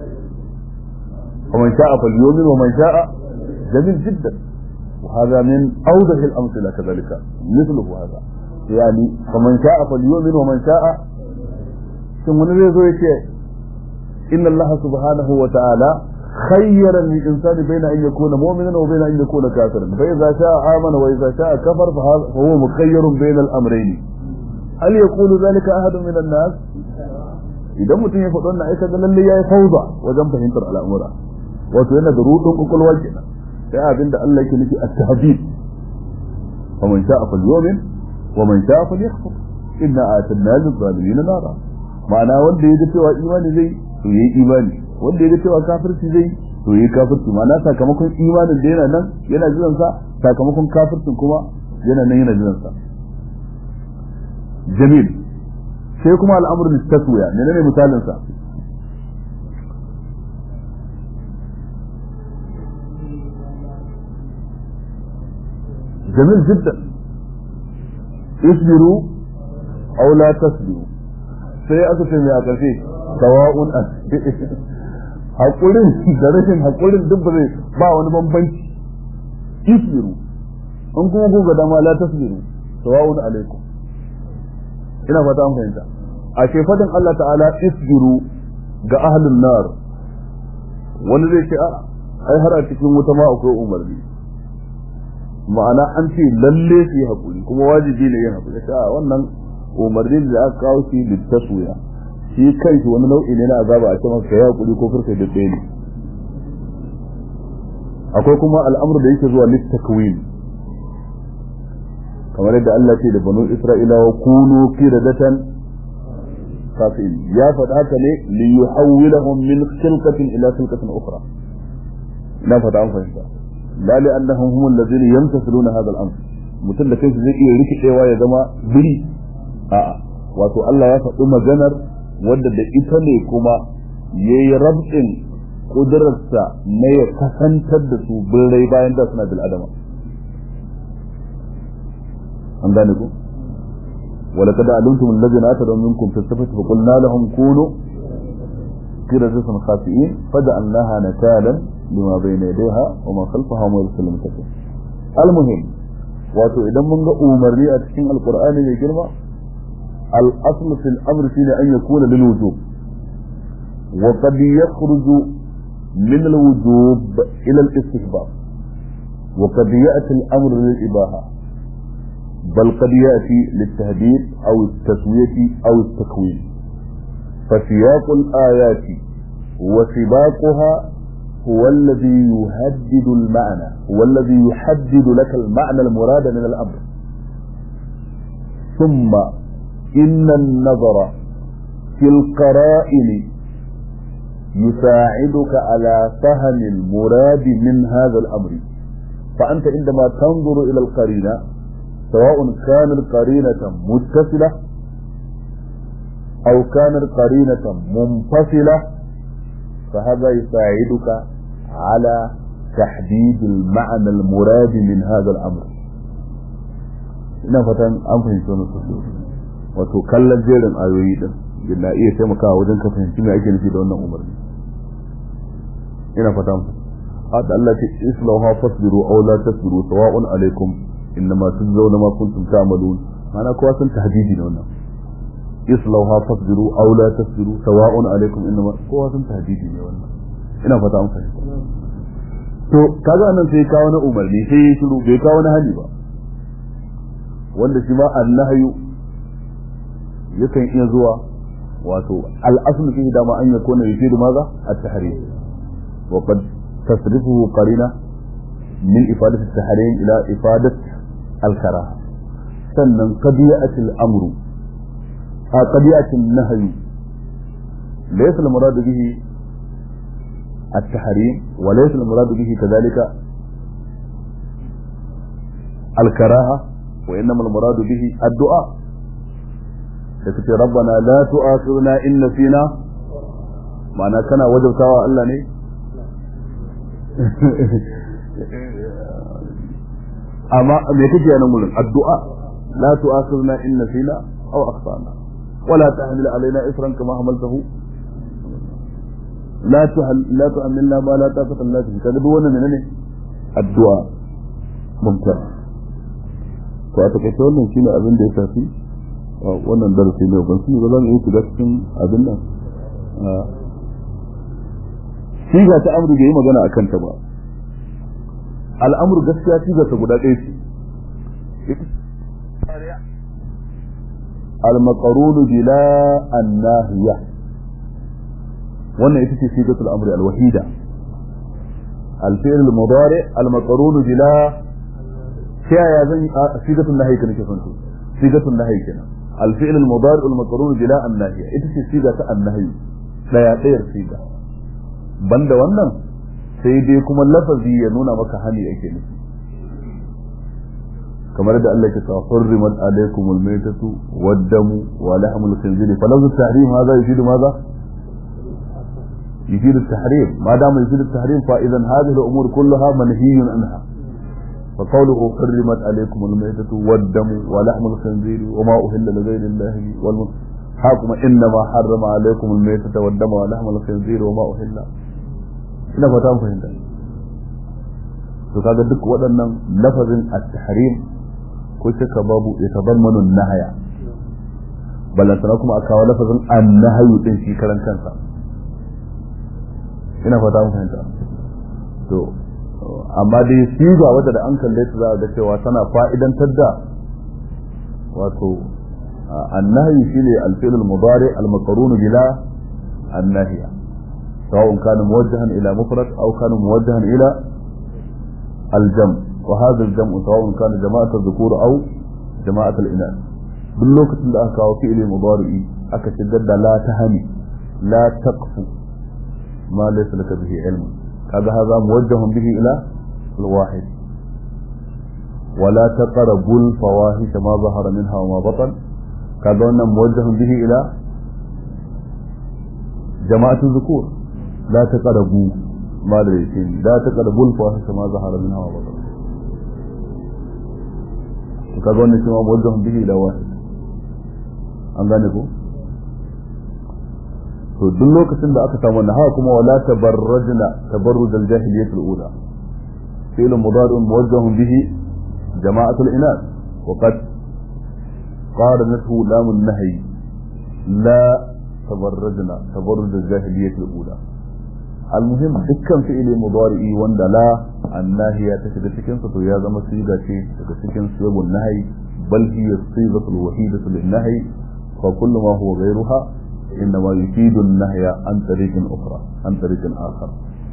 ومن شاء فليؤمن ومن شاء جميل جدا وهذا من أوضح الأمثلة كذلك مثله هذا يعني فمن شاء فليؤمن ومن شاء ثم نريد إن الله سبحانه وتعالى خير للإنسان بين أن يكون مؤمنا وبين أن يكون كافرا فإذا شاء آمن وإذا شاء كفر فهو مخير بين الأمرين هل يقول ذلك أحد من الناس إذا متن يفضلنا إيسا قال لي يا فوضى وجنب هنتر على أمره وتوينا دروط وكل وجهنا يا أبن الله يكلف التهديد فمن شاء فليؤمن ومن شاء فليكفر إنا آتنا للظالمين نارا معناه wanda ya ga cewa imani zai to yayi imani wanda ya ga cewa kafirci zai to yayi kafirci ma'ana sakamakon imanin da yana nan yana jiran sa sakamakon kafircin kuma yana nan yana jiran sa jamil sai kuma al'amru listaswiya menene misalin sa jamil jiddan isbiru aw la tasbiru sai aka ce mai a ƙarshe sawa'un haƙurin da rashin haƙurin duk ba zai ba wani bambanci isbiru in kuma ku ga dama la tasbiru sawa'un alaikum ina fata an fahimta a ce fadin Allah ta'ala isbiru ga ahlun nar wani zai ce a ai har a cikin wuta ma akwai umarni ma'ana an ce lalle su yi haƙuri kuma wajibi ne yin haƙuri ta wannan umarnin da aka kawo shi littaswiya shi kanshi wani nau'i ne na azaba a cikin kai hakuri ko furkai da tsaye ne akwai kuma al'amur da yake zuwa littakwin kamar yadda Allah ce da banu Isra'ila wa kunu qiradatan kafin ya faɗa haka ne li yuhawwilahum min khilqatin ila khilqatin ukhra na faɗa an fahimta la li annahum hum alladhina yamtasiluna hadha al-amr mutum da kansa zai iya rikidewa ya zama biri a'a wato Allah ya faɗi maganar wanda da ita ne kuma yayi rabin kudurarsa na ya kasantar da su birrai bayan da suna bil adama an gane ku wala kada alimtum alladhina atadaw minkum fi safati fa qulna lahum kunu qiradatan khasi'in faja'alnaha nakalan lima bayna yadayha wa ma khalfaha wa yursilul mutakin almuhim wato idan mun ga umarni a cikin alqur'ani mai girma الأصل في الأمر فينا أن يكون للوجوب وقد يخرج من الوجوب إلى الاستحباب وقد يأتي الأمر للإباحة بل قد يأتي للتهديد أو التسوية أو التكوين فسياق الآيات وسباقها هو الذي يهدد المعنى هو الذي يحدد لك المعنى المراد من الأمر ثم إن النظر في القرائن يساعدك على فهم المراد من هذا الأمر فأنت عندما تنظر إلى القرينة سواء كان القرينة متصلة أو كان القرينة منفصلة فهذا يساعدك على تحديد المعنى المراد من هذا الأمر. ina fatan an fahimci wannan sosai wato kallon jerin ayoyi din na iya taimakawa wajen ka fahimci me ake nufi da wannan umarni. ina fatan hada Allah ce islauha fasbiru aw la tasbiru sawa'un alaikum innama tujzauna ma kuntum ta'malun ana kowa sun tahdidi ne wannan islauha fasbiru aw la tasbiru sawa'un alaikum innama kowa sun tahdidi ne wannan. ina fata an fahimta. to kaga nan sai kawo na umarni sai ya shiru bai kawo na hali ba wanda shi ma annahyu yakan iya zuwa wato al-aslu fi dama an yakuna yufidu maza at-tahrim wa qad tasrifuhu qarina min ifadati at-tahrim ila ifadati al-karaha sannan qadiyatu al-amru qadiyatu an-nahyu laysa al-murad bihi التحريم وليس المراد به كذلك الكراهة وإنما المراد به الدعاء. تكتي ربنا لا تؤاخذنا إن نسينا معنى كان وجب سواء الله ني أما ميتجي أنا مولن الدعاء لا تؤاخذنا إن نسينا أو أخطأنا ولا تحمل علينا إصرا كما حملته لا تحملنا ما لا طاقة لنا به كذا دون منين الدعاء ممتاز. to a takaice wannan shine abin da ya shafi wannan darasi ne ban sani ba zan yi shiga cikin abin nan siga ta amru bai yi magana akan ta ba. al'amru gaskiya siga ta guda ɗaya ce al-maqrun bila an-nahiya wannan ita ce sigatul amri al-wahida al-fi'l al-mudari al-maqrun bila ya zan sigatul nahyi kana ke fanto sigatul nahyi kana al-fi'l al-mudari al-maqrun bila an-nahyi ita ce siga ta an-nahyi dayar siga banda wannan sai dai kuma lafazi ya nuna maka hani ake nufi kamar da Allah ya ce hurrimat alaykumul maytatu wad-damu wa lahmul khinziri falahu at-tahrim hadha yufidu madha يفيد التحريم ما دام يفيد التحريم فإذا هذه الأمور كلها منهي عنها. فقوله حرمت عليكم الميتة والدم ولحم الخنزير وما أهل لغير الله حاكم إنما حرم عليكم الميتة والدم ولحم الخنزير وما أهل ina fata mun fahimta. to kaga duk waɗannan lafazin at-tahrim ko shakka babu ya tabammanu nahaya balantana kuma aka kawo lafazin an-nahyu din shi karan kansa ina fata mun fahimta. to amma dai siga wadda da an kalle ta za a ga cewa tana fa'idantar da wato an-nahyu shine al-fi'l al-mudari al-maqrun bila an-nahya سواء كان موجها إلى مفرد أو كان موجها إلى الجمع وهذا الجمع سواء كان جماعة الذكور أو جماعة الإناث باللوكة اللي أكاو فعل مضارئي أكتدد لا تهني لا تقف ما ليس لك به علم هذا موجه به إلى الواحد ولا تقربوا الفواحش ما ظهر منها وما بطن كذا موجه به إلى جماعة الذكور لا تقربوا ما ليسين لا تقربوا الفواحش ما ظهر منها وما بطن kaga wannan shi ma muwajjahun bihi ila wahid an gane ko to duk lokacin da aka samu wannan haka kuma wala tabarrajna tabarruj al-jahiliyyah al-ula fi'l mudari muwajjahun bihi jama'at al-inath wa qad qaranathu lam an-nahy la tabarrajna tabarruj al-jahiliyyah al-ula المهم dukkan fi'ili mudari'i wanda la annahiya ta shiga cikin sa to ya zama siga ce daga cikin siyabun nahyi bal hiya sigatul wahidatu lin nahyi fa kullu ma huwa ghayruha inma yufidu an-nahya an tariqin ukhra an tariqin akhar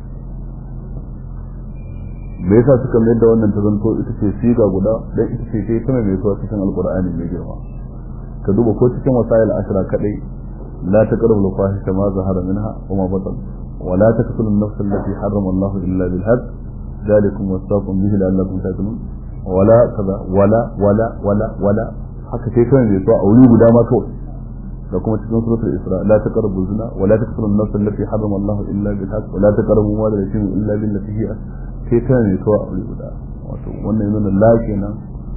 me yasa suka mai da wannan ta zanto ita ce siga guda dan ita ce ta mai zuwa cikin alqur'ani mai girma ka duba ko cikin wasayil ashra kadai la taqrabu al-fahisha ma zahara minha wa ma batana ولا تقتلوا النفس التي حرم الله إلا بالحق ذلكم وصاكم به لعلكم تعقلون ولا كذا ولا haka sai kan ne to a wuri guda ma kawai da kuma cikin suratul isra la taqrabu zina wa la taqtulu an-nafs allati harrama Allah illa bil haqq wa la taqrabu mal al-yatim illa billati hiya sai kan ne to a wuri guda wato wannan yana la kenan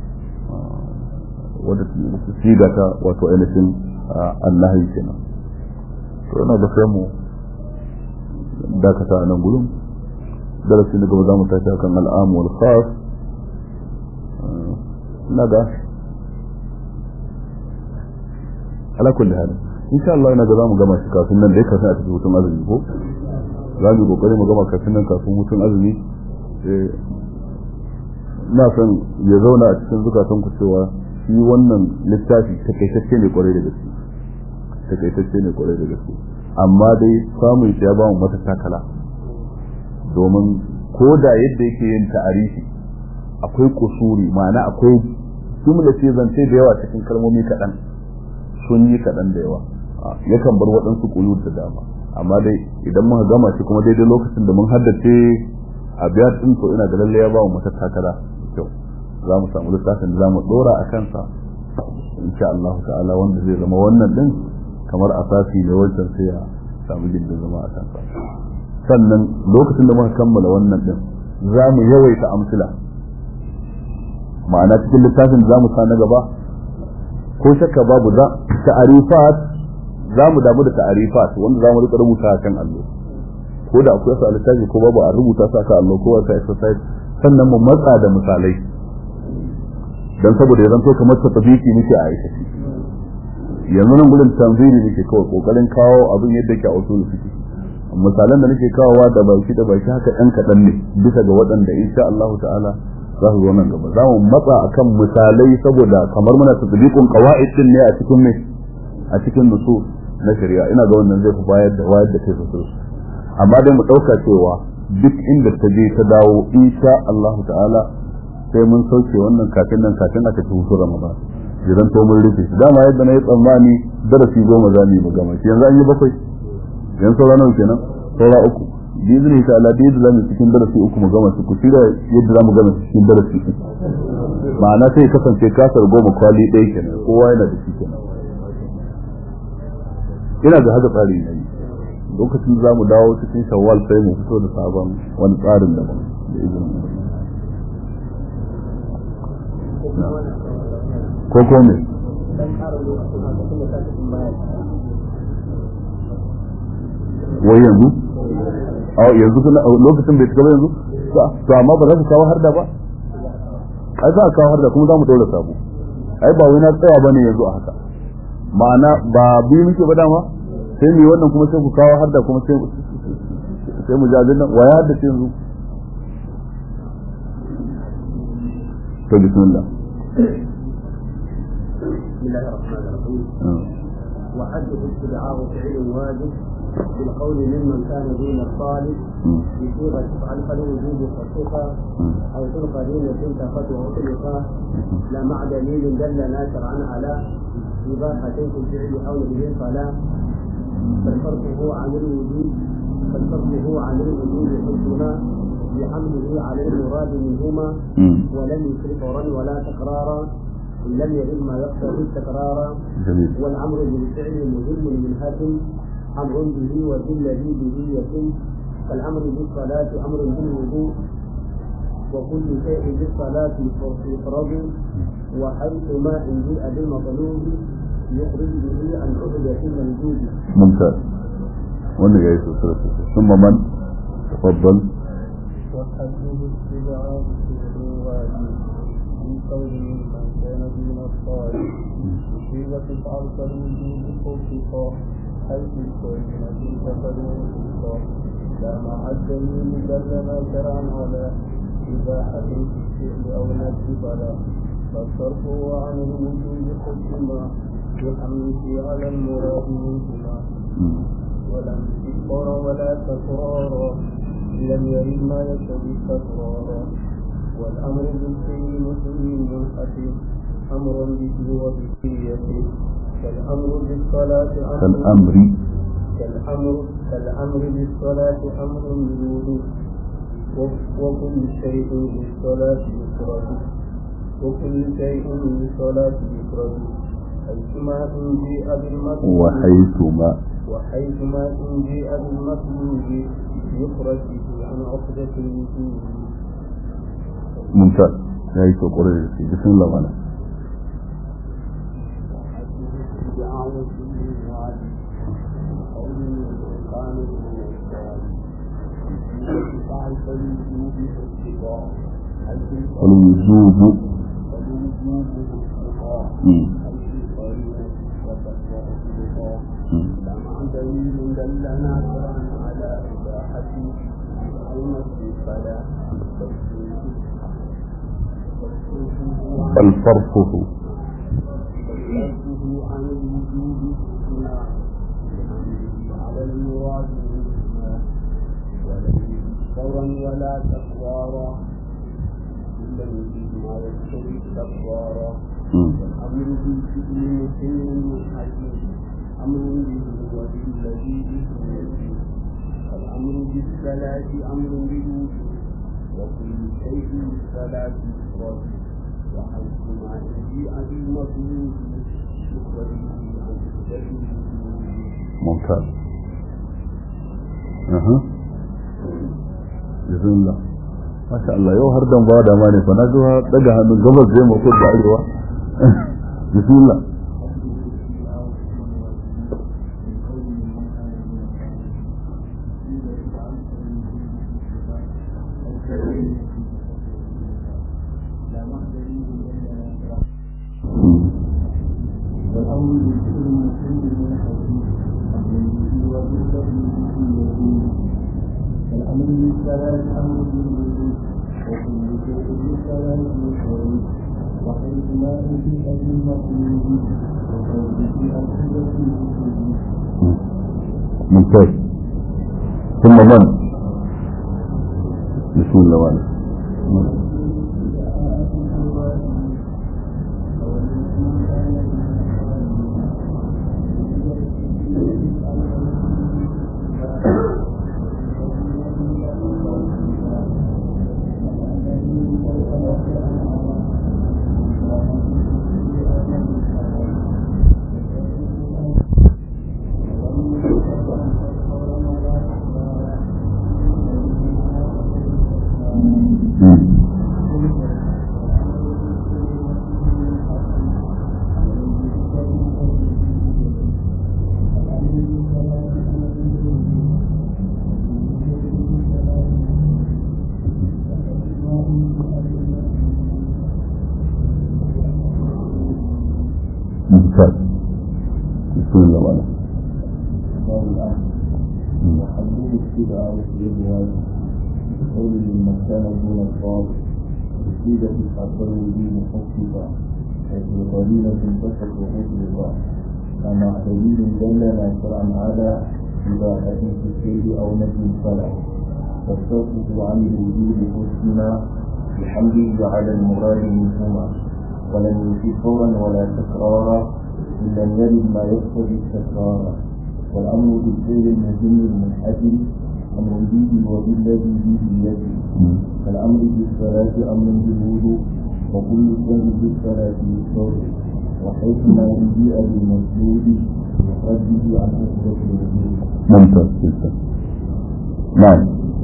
wanda su siga ta wato ainihin Allah kenan to ina da sai mu dakata nan gurin darasi na gaba za mu tashi akan al'am wal khas naga ala kulli hal insha Allah ina ga za mu gama shi kafin nan dai kafin a tafi hutun azumi ko za mu kokari mu gama kafin nan kafin hutun azumi na san ya zauna a cikin zukatan ku cewa shi wannan littafi takaitacce ne kwarai da gaske amma dai samun shi ya ba mu mata takala domin ko da yadda yake yin ta'arifi akwai kusuri ma'ana akwai jumla ce zance da yawa cikin kalmomi kaɗan sun yi kaɗan da yawa yakan bar waɗansu kulu da dama amma dai idan muka gama shi kuma daidai lokacin da mun haddace a biyar ɗin to ina da lalle ya ba mu mata takala kyau za mu samu littafin da za mu ɗora a kansa insha Allah ta'ala wanda zai zama wannan ɗin kamar asasi ne wancan sai ya samu gindin zama a kansa sannan lokacin da muka kammala wannan din za mu yawaita amsila ma'ana cikin littafin za mu sa na gaba ko shakka babu za ta'arifat za mu damu da ta'arifat wanda za mu rika rubuta kan allo ko da akwai su a littafi ko babu a rubuta su kan allo ko wata exercise sannan mu matsa da misalai dan saboda ya zanto kamar tafiki muke a aikaci yanzu nan gudun tanziri nake kawai kokarin kawo abin yadda ke a usul fiqh misalan da nake kawowa da baki haka ɗan kaɗan ne bisa ga waɗanda insha Allah ta'ala za su zo nan gaba za mu matsa akan misalai saboda kamar muna tatbiqun qawaid din ne a cikin nusus na shari'a ina ga wannan zai fi bayar da wayar da kai sosai amma dai mu dauka cewa duk inda ta je ta dawo insha Allah ta'ala sai mun sauke wannan kafin a tafi hutu Ramadan idan to mun rufe shi dama yadda na yi tsammani darasi 10 za mu yi gama shi yanzu an yi 7 yan saura nawa kenan saura 3 bi izini ta Allah da yadda zamu cikin darasi 3 mu gama su ku shirya yadda zamu gama cikin darasi 3 ma'ana sai kasance kasar 10 kwali ɗaya kenan kowa yana da shi kenan ina da haka tsari ne lokacin da zamu dawo cikin Shawwal sai mu fito da sabon wani tsarin daban da izinin ko kome wai yanzu yanzu lokacin bai cika ba yanzu to amma ba za ku kawo harda ba ai za a kawo harda kuma za mu daura sabo ai ba wai na tsaya ba ne yanzu a haka ma'ana ba biyu muke ba dama sai mu yi wannan kuma sai ku kawo harda kuma sai mu jajin nan waya harda ce yanzu to bismillah بسم الله الرحمن الرحيم وحده استدعاء فعل واجب بالقول ممن كان دون الطالب بصيغه تفعل فالوجوب خصوصا او تلقى دون تلتقت وأطلقا لا مع دليل دلنا شرعا على اباحه في الفعل او به فلا فالفرق عن الوجود حسنا بحمله على المراد منهما ولم يشرك قرا ولا تكرارا إن لم يرد ما يقتضي التكرار والأمر بالفعل مهم منهة أمر به وبالذي به يتم فالأمر بالصلاة أمر بالوضوء وكل شيء بالصلاة يفرض وحيثما إن جاء بالمطلوب يخرج به عن عهدة الموجود. ممتاز. وأنا جاي ثم من تفضل. وحده استدعاء قوله من كان دون الطالب بصيغة فعل الوجود خصوصا حيث الكلمة تفعل خصوصا لا مع الدليل دلنا شرعا على إباحة في الفعل أو نفس فلا فالصرف عن الوجود حكما بحمله على المراد منهما ولم تكفر ولا تكرارا لم يرد ما يقتضي التكرارا والأمر بالفعل مسلم منحسن أمر به وبكريته كالأمر بالصلاة كالأمر بالصلاة أمر بالوضوء وكل شيء للصلاة يفرد وكل شيء للصلاة يفرد حيثما إن جيء بالمطلوب وحيثما إن جيء بالمطلوب يفرد عن عقدة الوجود. ممتاز. هاي تقول بسم الله الرحمن الوجوب دليل دلنا على إباحة المسجد فلا بل صرفه عن الوجود على المراد منهما وليس فورا ولا تكرارا إلا ما يقتضي التكرارا والأمر بالفعل مسلم حكيم أمر به وبالذي به يزيد الأمر بالصلاة أمر بالوجود وكل شيء بالصلاة يفرد وحيثما يجيء بالمطلوب يخرج عن عدة. ممتاز. بسم الله ما شاء الله يو har dan ba da ma ne fa na ga daga hannun gabas zai mu ko da arewa. Bismillah. ممتاز. ثم من؟ بسم الله الرحمن ممتاز. بسم الله الرحمن الرحيم. وحلول السبع والإبواب بقول للمكان دون الصاد بسيدة حصر الدين حقيقة حيث قليلة تنتشر ومطلقة كما دليل دلنا شرعا على إباحة في السيد أو نجم فلا فالصرف عن الوجود حسنا بحمده على المراد منهما ولم يفي فورا ولا تكرارا إن لم يرد ما يقتضي التكرار والأمر بالفعل المهم المنحدر أمر به وبالذي به يجري فالأمر بالصلاة أمر بالوضوء وكل شيء بالصلاة يفرد وحيثما يجيء بالمسجود يخرج به عن حسبة الوجود. ممتاز جدا. نعم.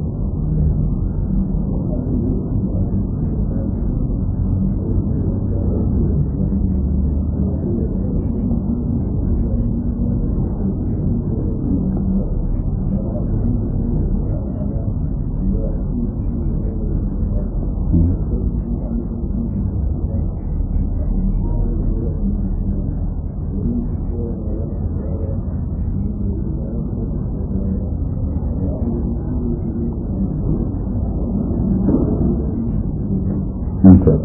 ممتاز.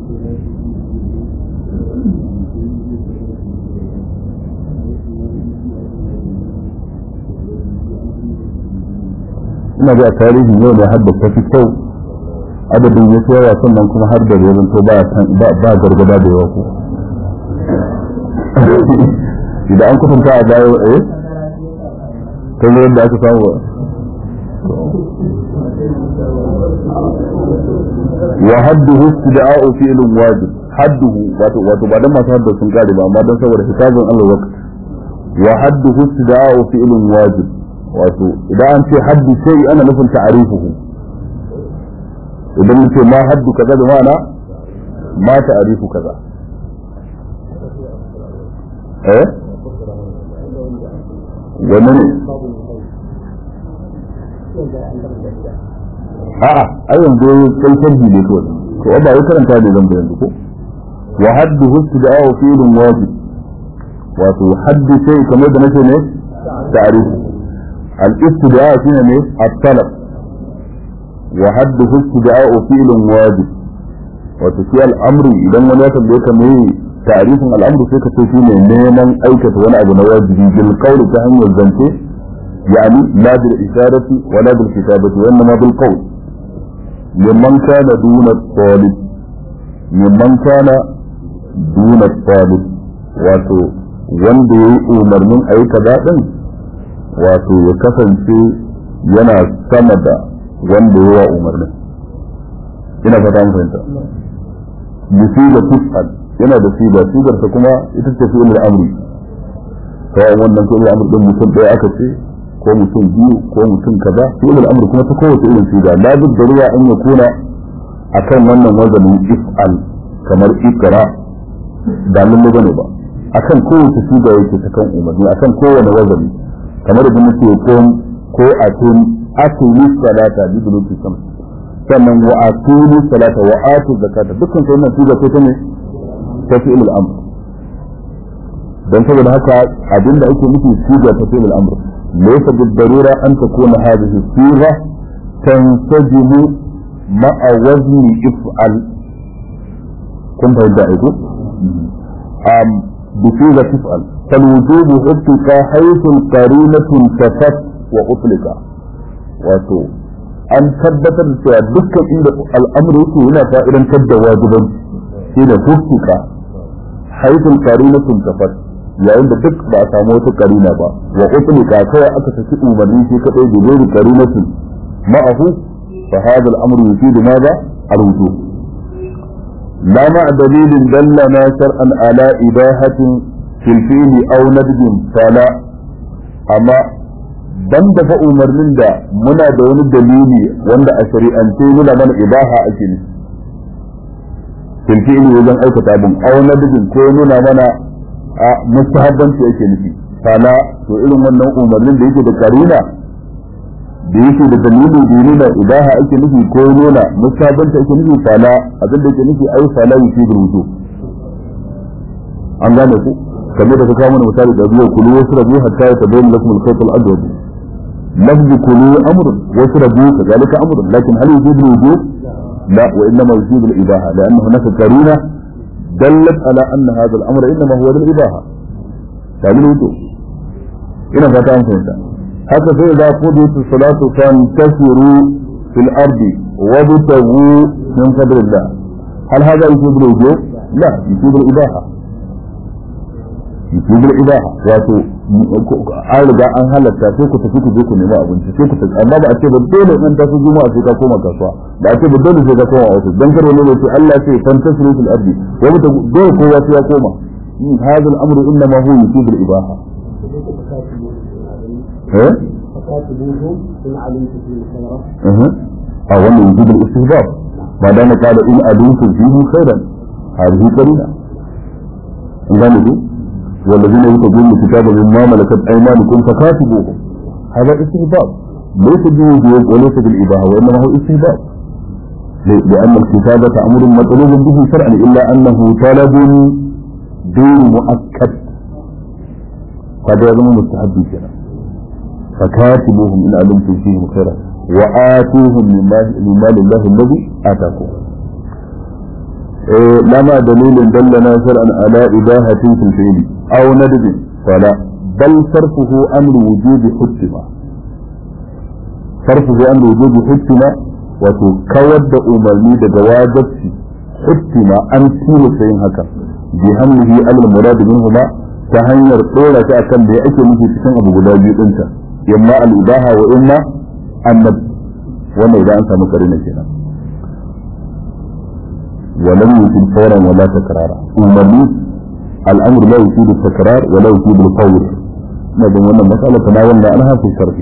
ina da tarihi yau da haddasa fi kyau adadin ya fi yawa sannan kuma har da ya zanto ba gargada da yawa ko idan an kusanta a bayan kan yadda aka samu ba wa hadduhu istida'u fi'lun wajib hadduhu wato ba dan masu hadda sun kare ba amma dan saboda hisabin Allah waqt wa hadduhu istida'u fi'lun wajib wato idan an ce haddu sai ana nufin ta'arifuhu idan muke ma haddu kaza da ma'ana ma ta'arifu kaza wannan ne a'a ai yanzu kai sharhi ne to ba wai karanta da zan bayyana ko wa hadduhu istida'u fi'lun wajib wato haddu sai kamar da nake ne ta'arifu al-istida'a shine ne at-talab wa hadduhu istida'u fi'lun wajib wato shi al-amri idan wani ya tambaye ka me ta'arifin al-amri sai ka ce shine neman aikata wani abu na wajibi bil qawli ta hanyar zance yani la bil isharati wa la bil kitabati wa inma bil qawl liman kana duna talib liman kana duna talib wato wanda yayi umarnin ayi kaza din wato ya kasance yana sama da wanda yayi umarnin ina fata mun fahimta musiba tusal yana da sigar ta kuma ita ce fi'il al-amri kawai wannan fi'il al-amri din mutum ɗaya aka ce ko mutum biyu ko mutum kaza fi'il al-amri kuma ta kowace irin siga la bid dariya an yakuna akan wannan wazanin if'al kamar ikra da lalle bane ba akan kowace siga yake ta kan umarni akan kowane wazani kamar da muke ko atuni salata bi duluki shams sannan wa atuni salata wa atu zakata dukkan su wannan siga ce ta ne ta fi'il al-amr dan saboda haka abinda ake nufi siga ta fi'il al-amr laysa bid-darura an takuna hadhihi siga tansajimu ma'a wazni if'al kun fahimta aiko بصيغة تفعل فالوجوب ابتكى حيث القرينة انتفت وأطلق wato an tabbatar da cewa dukkan inda al'amuru yake yana fa'idan kadda wajiban shi da hukka haifin karina sun tafat yayin da duk ba a samu wata karina ba wa utlika kawai aka saki umarni shi kadai da zai karinatin ma'ahu fa hadha al-amru yufidu madha al-wujub لا مع دليل دلنا شرعا على إباحة في الفيل أو ندب فلا أما banda fa umarnin da muna da wani dalili wanda a shari'ance nuna mana ibaha ake ne filfi ne wajen aikata abin aw nadbin ko nuna mana a mustahabbanci ake nufi fala to irin wannan umarnin da yake da karina da yake da dalilin da nuna ibaha ake nufi ko nuna mustahabbanci ake nufi fala abin da yake nufi ai fala yake da wudu an gane ku kamar da ka kawo mana misali da biyo kulu wasu rabu hatta ya tabayyana lakum al-khayt al-abyad لفظ كلوا أمر واشربوا كذلك أمر لكن هل يفيد الوجوب؟ لا وإنما يفيد الإباحة لأن هناك قرينة دلت على أن هذا الأمر إنما هو للإباحة هذا الوجوب هنا فتان فهمت حتى فإذا قضيت الصلاة فانتشروا في الأرض وابتغوا من فضل الله هل هذا يفيد الوجوب؟ لا يفيد الإباحة يفيد الإباحة wato an riga an halatta sai ku tafi ku je ku nemi abinci sai ku tafi amma ba a ce ba dole in ta su juma'a sai ka koma kasuwa ba a ce ba dole sai ka koma ofis dan kar wani sai Allah sai fantasiru fil ardi wa muta dole kowa sai ya koma hadha al-amru inma huwa yufidu al-ibaha فكاتبوهم إن علمتم فيه خيرا أو أنه يجيب الاستهباب ما دام قال إن علمتم فيه خيرا هذه كريمة ذلك والذين يتقون الكتاب مما ملكت أيمانكم فكاتبوهم هذا استهباب ليس بوجوب وليس بالإباحة وإنما هو استهباب لأن الكتابة أمر مطلوب به شرعا إلا أنه طلب دون مؤكد قد يظن مستحب شرعا فكاتبوهم إن علمتم فيهم خيرا وآتوهم من مال الله الذي آتاكم لما دليل دلنا شرعا على إباحة في الفعل أو ندب فلا بل صرفه أمر وجود حكمة صرفه أمر وجود حكمة وتكود أمرني بجوازة حكمة أن تيل شيء هكا بهمه على المراد منهما تهنير طولة أكم بأيك مثل تكن أبو غلابي أنت إما الإباحة وإما annabi wannan idan an samu karina kenan ولم يفيد فورا ولا تكرارا ومرني الامر لا يفيد التكرار ولا يفيد الفور نظن wannan mas'ala tanawalna anha fi sharhi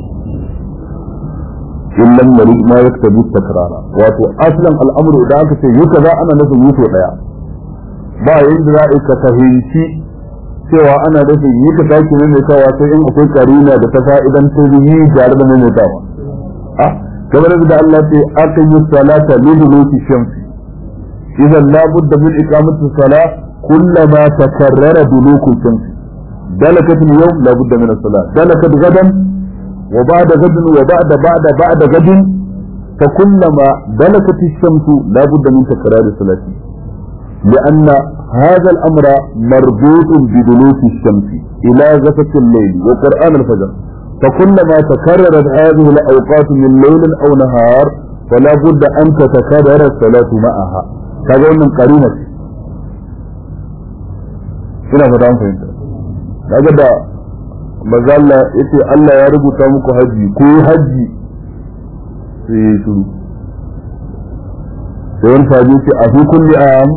illa alladhi ma yaktabu takrara wato aslan al'amru da aka ce yi kaza ana nufin yi to daya ba yanda za ka fahimci cewa ana nufin yi ka sake ne mai kawa sai in akwai karina da ta fa'idan ta yi tare da mai kawa kamar da Allah ce aqimu salata liduluki shamsi idan la budda min iqamati salat kullama takarrara duluku shamsi dalakat al-yawm la budda min as-salat dalakat gadan وبعد غد بعد غد فكلما دلكت الشمس لا بد من تكرار الصلاة لأن هذا الأمر مربوط بدلوك الشمس إلى غسق الليل وقرآن الفجر فكلما تكررت هذه الأوقات من ليل أو نهار فلا بد أن تتكرر الصلاة معها هذا من قرينة هنا فتاهم فهمت هذا maza Allah yace Allah ya rubuta muku haji ko haji sai ya shiru sai wani sahabi ce a fi kulli am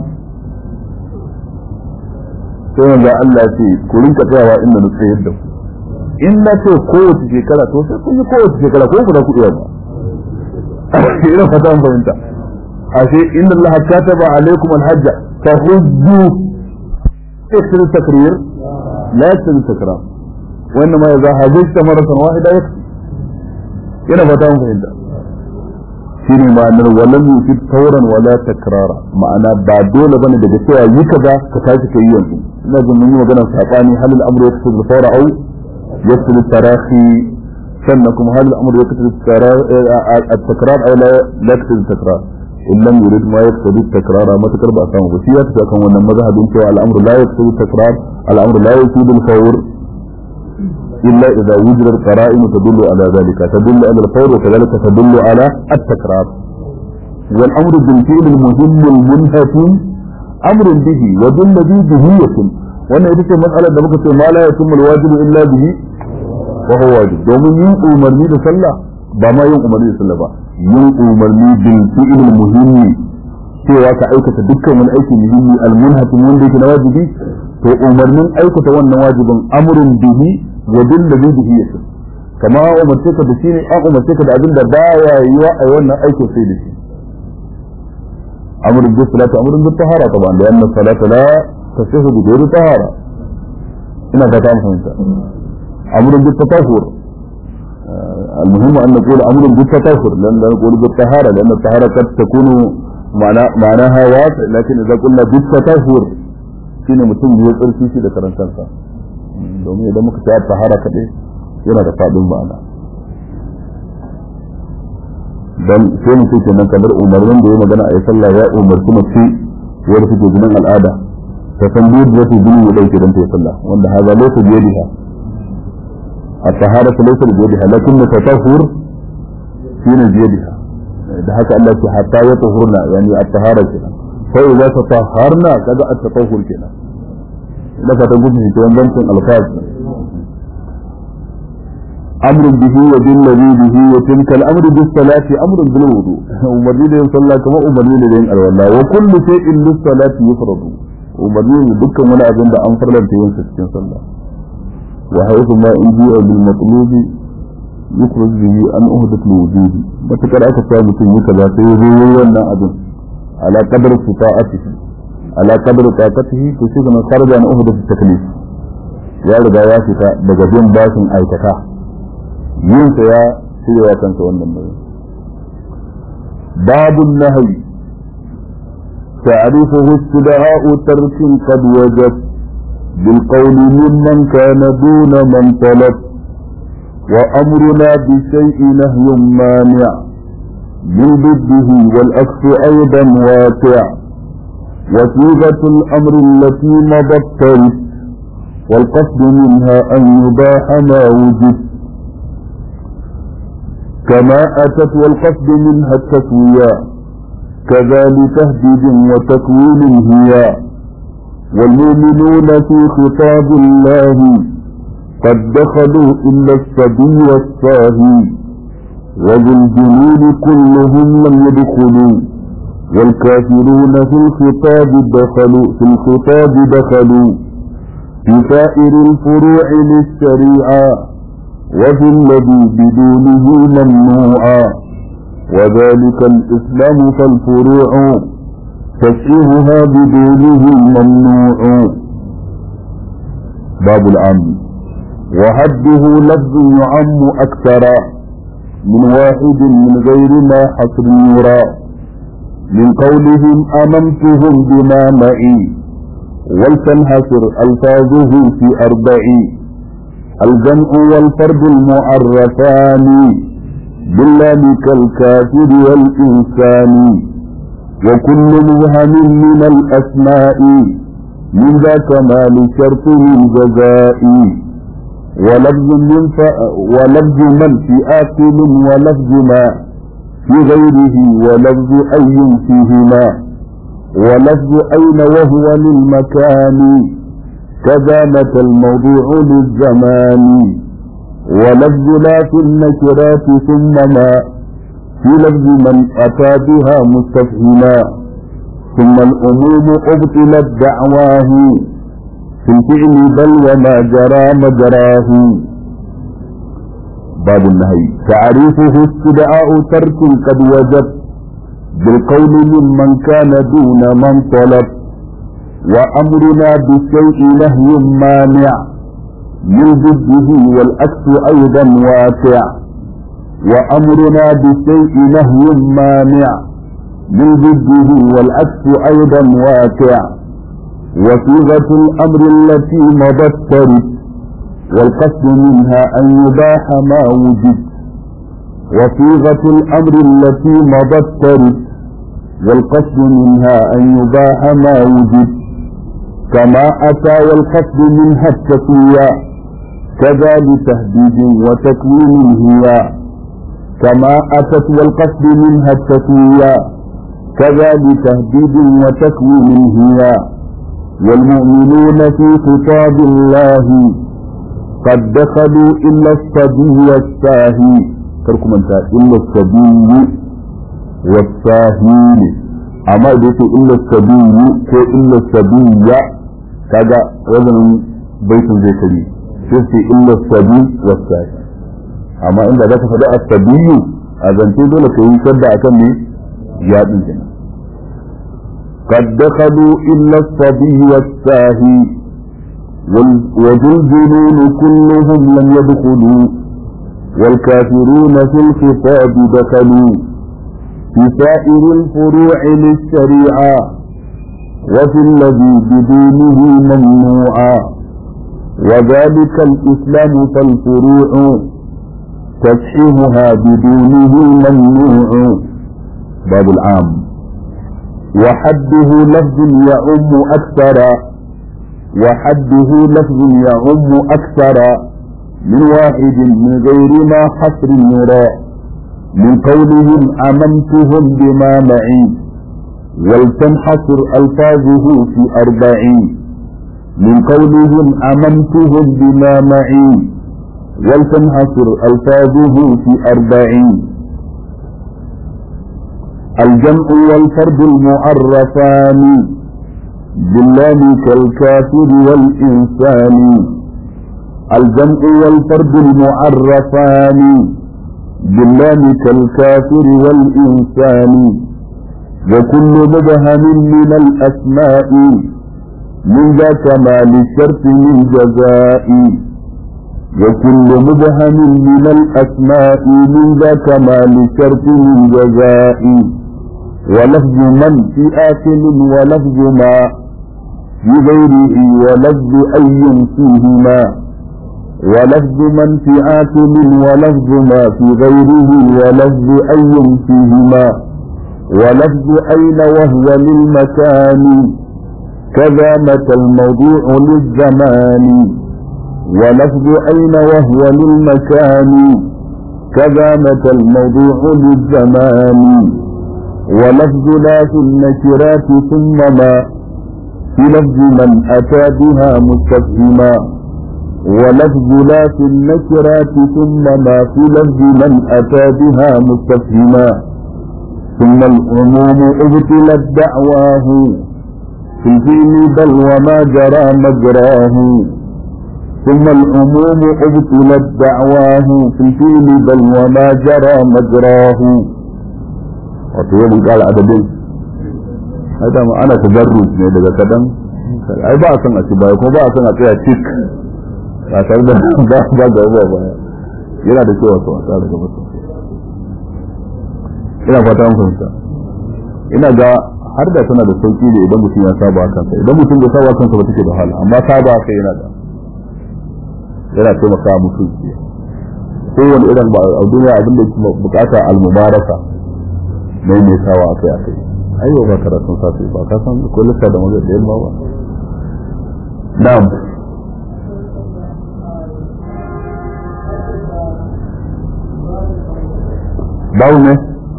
sai wanda Allah ce ku rinka tsayawa inda na tsayar da ku in na ce kowace shekara to sai kun yi kowace shekara ko ku da ku iya ba ina fata mun fahimta ashe inna Allah kataba alaikum alhajja tahujju yakthir takrir la yakthir takrar وإنما إذا هاججت مرة واحدة يكفي هنا فتاهم فهمت شيني معنى ولم يفيد فورا ولا تكرارا معنى بعدول بني بجسوا يكذا كتاجك أيام لازم مني وقنا سعطاني هل الأمر يكتب الفورة أو يكتب التراخي سنكم هل الأمر يكتب التكرار أو لا يكتب التكرار إن لم يريد ما يكتب التكرار ما تكرب أسامه بسيئة فكم وأن المذهب انتوى الأمر لا يكتب التكرار الأمر لا يفيد الفور إلا إذا وجدت قرائن تدل على ذلك تدل على الفور وكذلك تدل على التكرار والأمر بالفعل المهم المنهى أمر به ودل به بهية وأن يجب مسألة دمكة ما لا يتم الواجب إلا به وهو واجب دومين ينقو مرمي لسلا بما ينقو مرمي لسلا ينقو مرمي بالفعل المهم cewa ka aikata dukkan wani aiki muhimmi almunhatin wanda yake na wajibi to umarnin aikata wannan wajibin amrun bihi wa dilla bihi yake kama umarce ka da shi ne an umarce ka da abin da baya yiwa a wannan aikin sai da shi amrun bis salati amrun bis tahara taban da anna salata la tasihu bi ghairi tahara ina fata mun fahimta amrun bis tatahhur المهم أن نقول أمر بالتطهر لأن نقول بالطهارة لأن الطهارة قد تكون معناها واسع لكن إذا قلنا بالتطهر shine mutum ya tsarki shi da karantarsa domin idan muka tsaya tahara kaɗai yana da faɗin ma'ana dan sai mutum kenan kamar umarnin da ya magana a yi sallah ya umarci mace wadda take jinin al'ada ta san duk da take jini ya dauke dan ta yi sallah wanda haza laysa bi yadiha at-taharatu laysa bi yadiha lakin at-tatahhur shine bi yadiha da haka Allah ya hatta ya tahurna yani at-tahara kenan فإذا تطهرنا كذا التطهر كنا إذا فتقول في تنظيم الألفاظ أمر به ودل به وتلك الأمر بالصلاة أمر بالوضوء ومدين يصلى كما أمرين لين الولاء وكل شيء للصلاة يفرض ومدين دك ولا أذن أنفر لن تنسى صلى وحيث ما إنجيء بالمطلوب يخرج به أن أهدت الوجود وتكر أكثر مسلمين كذا سيزيونا أذن على قدر استطاعته على قدر طاقته تشير من خرج عن أهدف التكليف يا رجاياتك بجدين باسم أيتكا ينسى يا سيوا كان سؤال باب النهي تعرفه ابتداء ترك قد وجد بالقول ممن كان دون من طلب وأمرنا بشيء نهي مانع من ضده والأكس أيضا واقع وصيغة الأمر التي مضت ترك والقصد منها أن يباح ما وجد كما أتت والقصد منها التسوية كذا لتهديد وتكوين هي والمؤمنون في خطاب الله قد دخلوا إلا الصبي والصاهي وذو الجنود كلهم لم يدخلوا والكافرون في الخطاب دخلوا في سائر الفروع للشريعة وفي الذي بدونه ممنوعا وذلك الإسلام فالفروع تشريعها بدونه ممنوع. باب العام. وحده لفظ يعم أكثر من واحد من غير ما حصر يرى من قولهم أممتهم بما معي ولتنحصر ألفاظه في 4 الجمع والفرد المعرفان بالله كالكافر والإنسان وكل مبهم من الأسماء من ذا كمال شرط الجزاء ولفظ من في آكل ولفظ ما في غيره ولفظ أي فيهما ولفظ أين وهو للمكان كذا متى الموضوع للزمان ولفظ لا في النكرات ثم ما في لفظ من أتى بها مستفهما ثم الأمور أبطلت دعواه في الفعل بل وما جرى مجراه. باب النهي. تعريفه استدعاء ترك قد وجب بالقول ممن كان دون من طلب وأمرنا بالشيء نهي مانع من ضده والعكس أيضا واقع وأمرنا بالشيء نهي مانع من ضده والعكس أيضا واقع وصيغة الأمر التي مضت ترد والقصد منها أن يباح ما وجد وصيغة الأمر التي مضت ترد والقصد منها أن يباح ما وجد كما أتى والقصد منها التقوية كذا لتهديد وتكوين هي كما أتت والقصد منها التقوية كذا لتهديد وتكوين هي والمؤمنون في خطاب الله قد دخلوا إلا الصبي والساهي كركم أنت إلا الصبي والساهي أما إذا إلا الصبي إلا الصبي كذا وزن بيت ذكري شفت إلا الصبي والساهي أما إن ذاك فداء الصبي أذن تقول لك يشد أكمل جاد الجنة قد دخلوا إلا الصبي والساهي وذو الجنون كلهم لم يدخلوا والكافرون في الخطاب دخلوا في سائر الفروع للشريعة وفي الذي بدونه ممنوعا وذلك الإسلام فالفروع تصحيحها بدونه ممنوع. باب العام. وحده لفظ يعم أكثر من واحد من غير ما حصر يرى من قولهم أممتهم بما معي ولتنحصر ألفاظه في 4 من قولهم أممتهم بما معي ولتنحصر ألفاظه في 4 الجمع والفرد المعرفان بالله كالكافر والإنسان الجمع والفرد المعرفان بالله كالكافر والإنسان وكل مبهم من الأسماء من ذا كمال الشرط من جزاء وكل مبهم من الأسماء من ذا كمال الشرط من جزاء ولفظ من في آكل ولفظ ما في غيره ولفظ أي فيهما ولفظ من في آكل ولفظ ما في غيره ولفظ أي فيهما ولفظ أين وهو للمكان كذا متى الموضوع للزمان ولفظ أين وهو للمكان كذا متى الموضوع للزمان ولفظ لا في النكرات ثم ما في لفظ من أتى بها مستفهما ولفظ لا في النكرات ثم ما في لفظ من أتى بها مستفهما ثم العموم ابتلت دعواه في الفعل بل وما جرى مجراه ثم العموم ابتلت دعواه في الفعل بل وما جرى مجراه. وطيب قال عددين هذا ما أنا تجرد من هذا كدم أي بعض سنة تبايك وبعض سنة تيك ba tare da ba ga uwa ba yana da cewa to ta daga mutum ina fata mun fahimta ina ga har da tana da sauki ne idan mutum ya saba kansa idan mutum bai saba kansa ba take da hala amma saba kai yana taimaka mutum kowane irin ba a duniya abin da kuma bukata al-mubaraka mai sawa akai ayo ba karatun safi ba ka san ko lissa da magana da yamma ba na'am bawo ne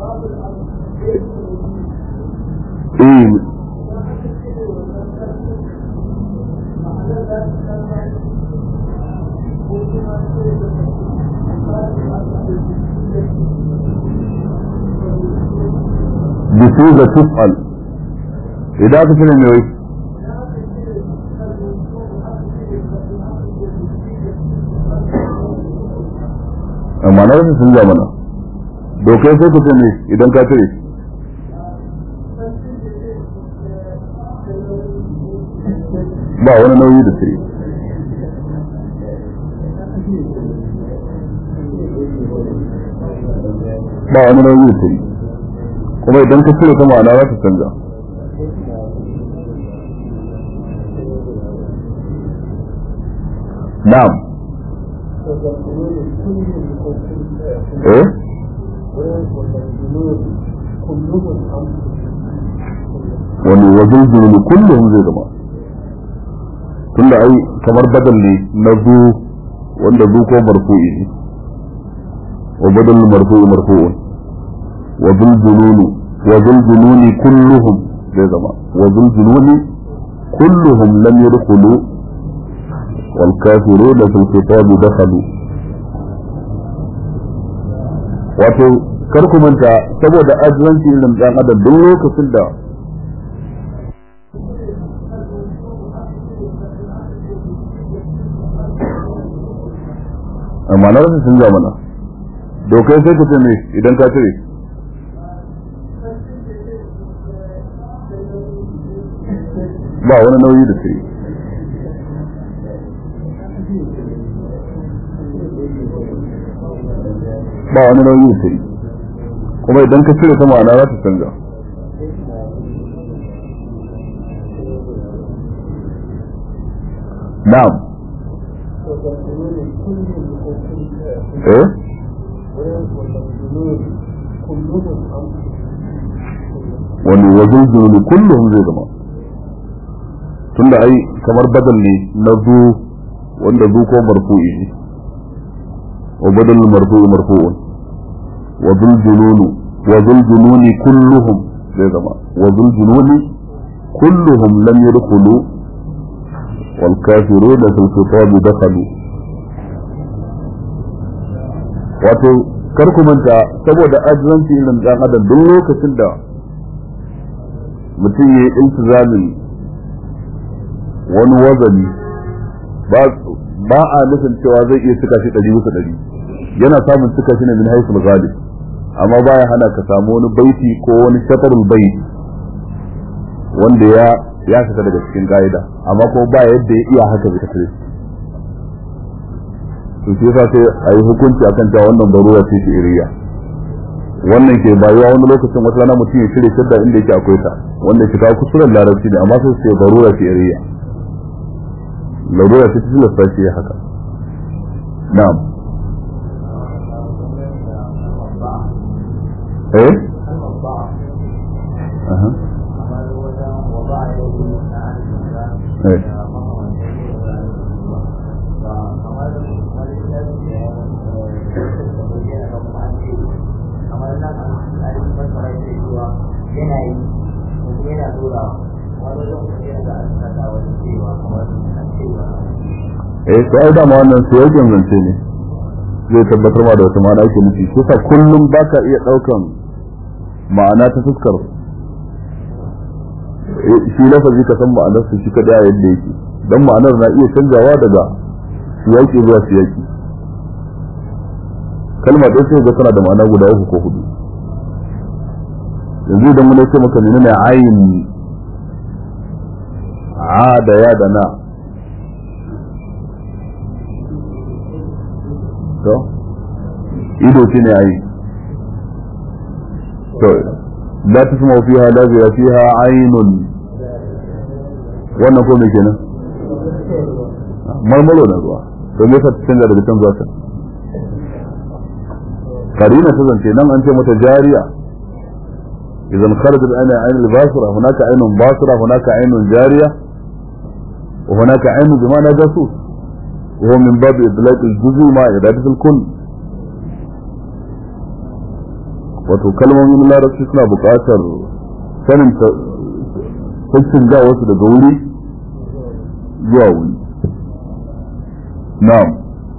بصيغة تفعل إذا تفعل النوي أما نرى سنجا منا دوكي سوى تفعل إذا كاتري با وانا نوي دسري با وانا نوي دسري kuma idan ka cire ta ma'ana za ta canza na'am wani wajen zuru kullum zai zama tunda ai kamar badal ne na zu wanda zu ko marfu'i ne wa badal marfu'un وذو الجنون كلهم وذو الجنون كلهم لم يدخلوا والكافرون في الخطاب دخلوا wato kar ku manta saboda azuwanci irin dan adam duk lokacin da amma na wasu sun zamana dokai sai ka ce me idan ka cire ba wani nauyi da sai ba wani nauyi da sai kuma idan ka cire ta ma'ana za ta canza na'am wani wajen zuru kullum zai zama tunda ai kamar badal ne na zu wanda zu ko marfu'i ne wa badal marfu'i marfu'un wa dhul jununi kulluhum zai zama wa dhul jununi kulluhum lam yadkhulu wal kafiruna fil khitab dakhalu wato kar ku manta saboda ajranci irin dan adam duk lokacin da mutum ya yi iltizamin wani wazani ba a nufin cewa zai iya cika shi 100% yana samun cika shi ne min haisul ghalib amma baya hana ka samu wani baiti ko wani shatarul bait wanda ya fita daga cikin gaida amma ko ba yadda ya iya haka bisa kare to shi yasa sai a yi hukunci akan cewa wannan barura ce shi'iriya wannan ke bayuwa wani lokacin wata rana mutum ya cire shadda inda yake akwai ta wanda ke kawo kusurar larabci ne amma sai sai barura shi'iriya larura ce ta tilasta shi haka na'am to ai dama wannan siyakin zance ne zai tabbatar ma da wata ma'ana ake nufi kusa kullum baka iya daukan ma'ana ta fuskar shi lafazi ka san ma'anar su shi kada yadda yake dan ma'anar na iya canjawa daga siyaki zuwa siyaki kalma ɗaya sai ga tana da ma'ana guda uku ko hudu yanzu idan mun ce maka menene ayin a da ya da na to ido shine ayi to la tasma'u fiha lafiya fiha aynun wannan ko me kenan marmalo na ruwa to me ka canza daga can zuwa can karina ta zance nan an ce mata jariya idan kharajat ana ayn al-basira hunaka aynun basira hunaka aynun jariya wa hunaka aynun bima'na jasus wa huwa min bab idlaq al-juz' ma iradat al-kull wato kalmomin larabci suna buƙatar sanin hukuncin da wasu daga wuri zuwa wuri na'am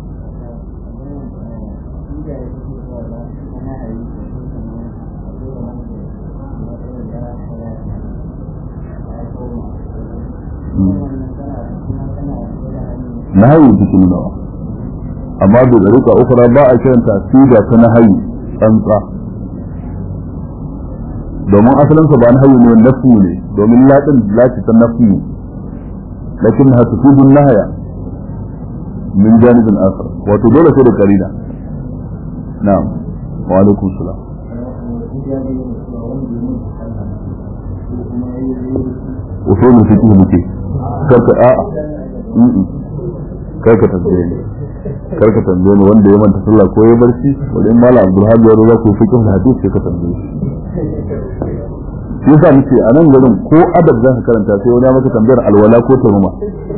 nahayi cikin nawa amma da rika ukura ba a kiranta siga ta nahayi tsantsa domin asalin sa ba nahayi ne nafi ne domin ladin lati ta nafi lakin ha tufidun nahaya min janibin akhar wato dole sai da karina na'am wa alaikum salam usul fiqh muke karka a'a karka tambaye ni wanda ya manta sallah ko ya barci wanda in mala abdul hadi ya roza ko fiqh hadisi sai ka tambaye shi yasa muke a nan garin ko adab zaka karanta sai wani maka tambayar alwala ko taruma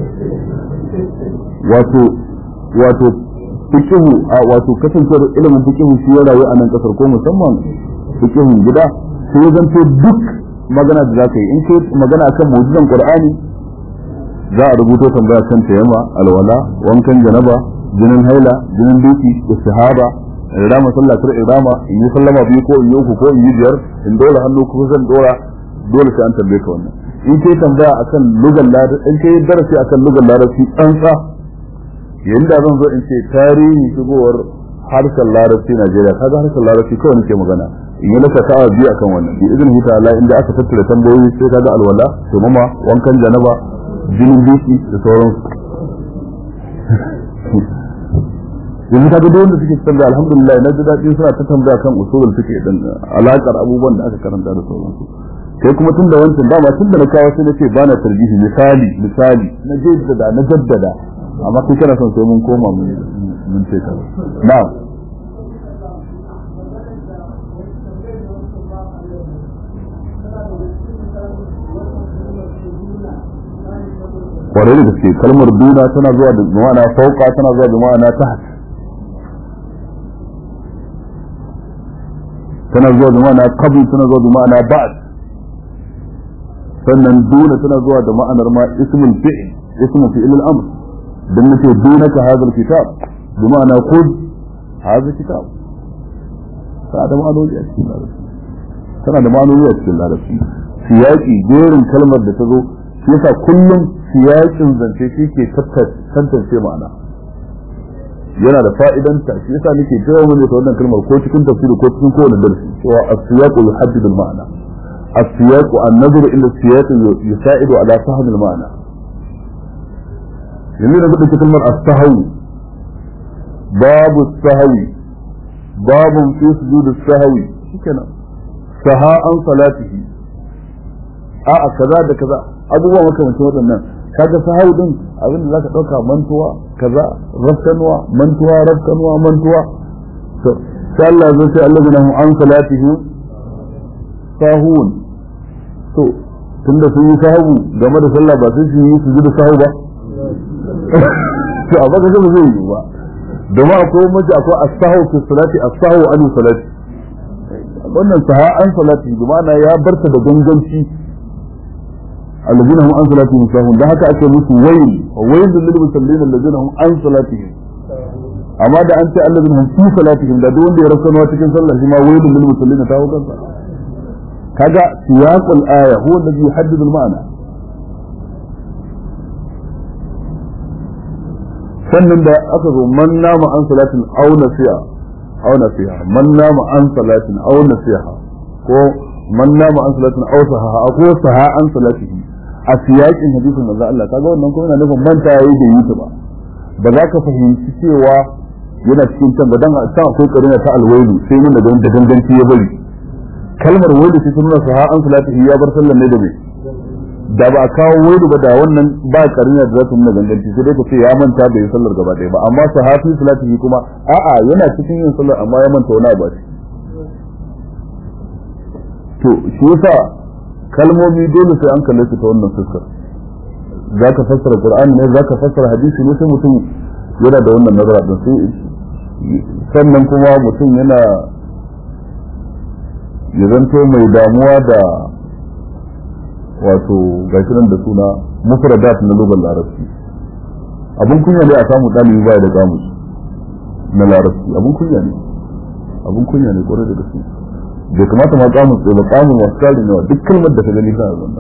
wato fiqh wato kasancewar ilimin fiqh shi ya rayu a nan kasar ko musamman fiqh gida sai ya zanto duk magana da zaka yi in kai magana akan mu'jizan qur'ani za a rubuto tambaya kan tayyama alwala wankan janaba jinin haila jinin duki istihaba irama sallah kar irama in yi sallama biyu ko in yi uku ko in yi biyar in dole hannu ko zan dora dole sai an tambaye ka wannan in kai tambaya akan lugal larabci in kai darasi akan lugal larabci tsantsa yanda zan zo in ce tarihi shigowar harkar larabci Najeriya kaga harkar larabci kawai nake magana in yi laka sa'a biyu akan wannan bi idan hita Allah inda aka tattara tambayoyi sai kaga alwala to mama wankan janaba jinin biki da sauransu yanzu kaga duk wanda suke tambaya alhamdulillah na ji daɗi suna ta tambaya kan usulul fiqh din alaƙar abubuwan da aka karanta da sauransu kai kuma tun da wancan dama tun da na kawo sai nace bana tarjihi misali na jaddada amma kai kana son sai mun koma mun ce ka na'am kwarai da gaske kalmar duna tana zuwa da ma'ana fauka tana zuwa da ma'ana taht tana zuwa da ma'ana qabl tana zuwa da ma'ana ba'd sannan duna tana zuwa da ma'anar ma ismul fi'l ismu fi'l al-amr dan nace dunaka hadha al-kitab bi ma'ana khudh hadha al-kitab tana da ma'anoni a cikin larabci siyaki jerin kalmar da ta zo shi yasa kullum siyakin zance shi ke tantance ma'ana yana da fa'idanta shi yasa nake jawo mun da wannan kalmar ko cikin tafsiri ko cikin kowane darasi cewa as-siyaqu yuhaddidu al-ma'na as-siyaqu an-nazar ila as-siyaq yusaidu ala fahm al-ma'na yanzu da duk kalmar as-sahwi babu as-sahwi babu fi sujud as-sahwi shikenan saha an salatihi a'a kaza da kaza abubuwa makamancin waɗannan kaga sahau din abin da zaka dauka mantuwa kaza rafkanwa mantuwa to sai Allah zai ce allazina hum an salatihim sahun to tunda sun yi sahabu game da sallah ba sai su yi sujudu sahu ba to abin da zai yi ba domin akwai mace akwai as-sahu fi salati as-sahu an salati wannan saha an salati bi ma'ana ya barta da ganganci alladhina hum an salatihim sahun da haka ake musu waylun lil musallin alladhina hum an salatihim amma da an ce alladhina hum fi salatihim da duk wanda ya rasa cikin sallah shi ma waylun lil musallin ta hukan sa kaga siyaqul aya huwa alladhi yuhaddidu al ma'na sannan da aka zo man nama an salatin aw nasiha man nama an salatin aw nasiha ko man nama an salatin aw sahaha ko saha an salatihi a siyakin hadisin manzo Allah kaga wannan kuma yana nufin manta yayi da yi ba ba za ka fahimci cewa yana cikin can ba dan ta akwai karina ta alwailu sai mun da ganganci ya bari kalmar wailu sai nuna saha an salatihi ya bar sallan ne da me da ba kawo wailu ba da wannan ba karina da za ta nuna ganganci sai dai ka ce ya manta da yin sallar gaba ɗaya ba amma sahafi salatihi kuma a'a yana cikin yin sallar amma ya manta wani abu to shi yasa kalmomi dole sai an kalle su ta wannan fuskar zaka fassara Qur'ani ne zaka fassara hadisi ne sai mutum yana da wannan nazara din sai sannan kuma mutum yana ya zanto mai damuwa da wato gashi nan da suna mufradat na lugar larabci abun kunya ne a samu dalibi baya da kamus na larabci abun kunya ne kwarai da gaske bai kamata ma kamus da kamun wasu kari ne duk kalmar da ka gani kana zanna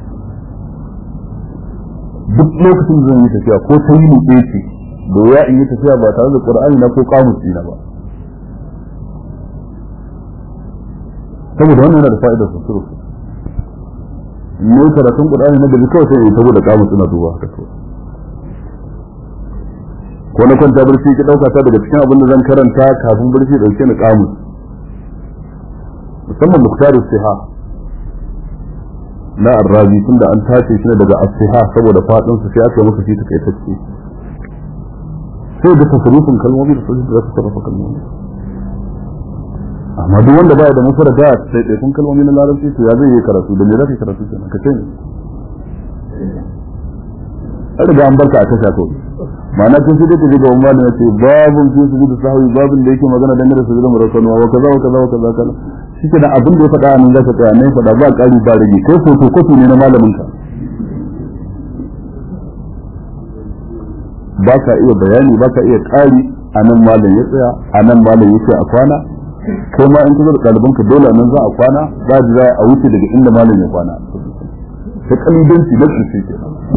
duk lokacin da zan yi tafiya ko ta yi muke ce da ya in yi tafiya ba tare da qur'ani na ko kamus ɗina ba saboda wannan yana da fa'idar sosai ne karatun qur'ani na da kawai sai saboda kamus ina duba haka to ko na kwanta barci ki dauka ta daga cikin abin da zan karanta kafin barci dauke ni kamus musamman muktar siha na arrazi tunda an tace shi daga as-siha saboda fadin su sai aka masa shi take tacce sai da tasarrufin kalmomi da su da tasarrufa kalmomi amma duk wanda baya da mufrada sai dai kun kalmomi na larabci to ya zai yi karatu da me zaka karatu kenan kace ne an riga an barka a tasha to ma'ana kun sai dai ga umma ne ce babun fi sujudu sahwi babun da yake magana dangane da sujudu murakkab wa kaza wa kaza wa kaza shike da abin da ya faɗa nan zaka tsaya nan faɗa ba ƙari ba rage kai foto kofi ne na malamin ka ba ka iya bayani ba ka iya ƙari a nan malam ya tsaya a nan malam ya ce a kwana kai ma in ka zo da ɗalibanka dole nan za a kwana za a wuce daga inda malam ya kwana ta kalidanci da ƙarshe ke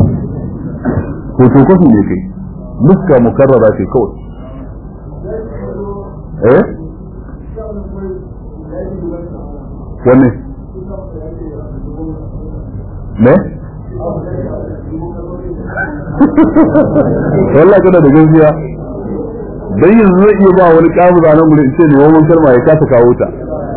foto kofi ne kai muska mukarrara ce kawai wanne ne wallahi kana da gaskiya dan yanzu zai iya ba wani kamu da nan gurin ce ne wannan kalma ya kasa kawo ta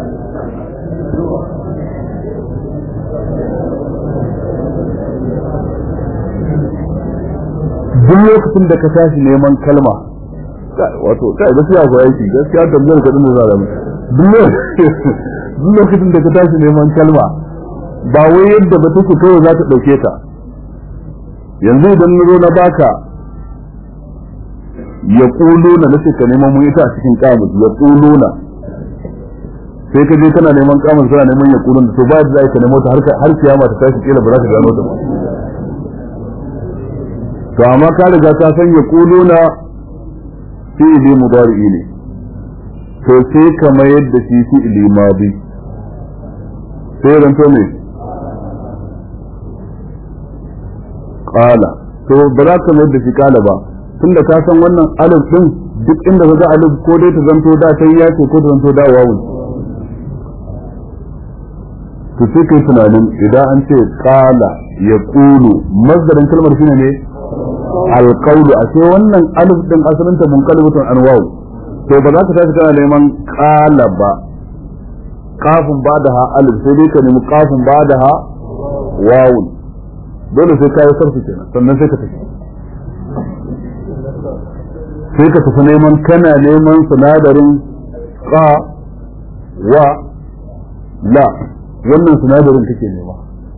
duk lokacin da ka tashi neman kalma wato kai gaskiya ko yake gaskiya tambayar ka din da zalimi duk lokacin da ka tashi neman kalma ba wai yadda ba take kawai za ta dauke ta yanzu idan na zo na baka ya kuluna nace ka neman mu ita a cikin kamus ya kuluna sai ka je kana neman kamus kana neman ya kuluna to ba da zai ka nemo ta har kiyama ta tashi kila ba za ka gano ta ba to amma ka riga ka san ya kuluna fi'li mudari ne to sai kamar yadda shi fi'li madi sai ran to ne qala to ba za ka mai da shi qala ba tunda ka san wannan alif din duk inda ka ga alif ko dai ta zanto da sai ya ce ko ta zanto da wawu to sai kai tunanin idan an ce qala yaqulu mazdarin kalmar shine ne alqawlu a ce wannan alif din asalin ta munqalibatun an wawu to ba za ka tashi kana neman qala ba kafin badaha alif sai dai ka nemi kafin badaha wawu dole sai ka yi sarfi kenan sannan sai ka tafi neman kana neman sinadarin qa wa la wannan sinadarin kake nema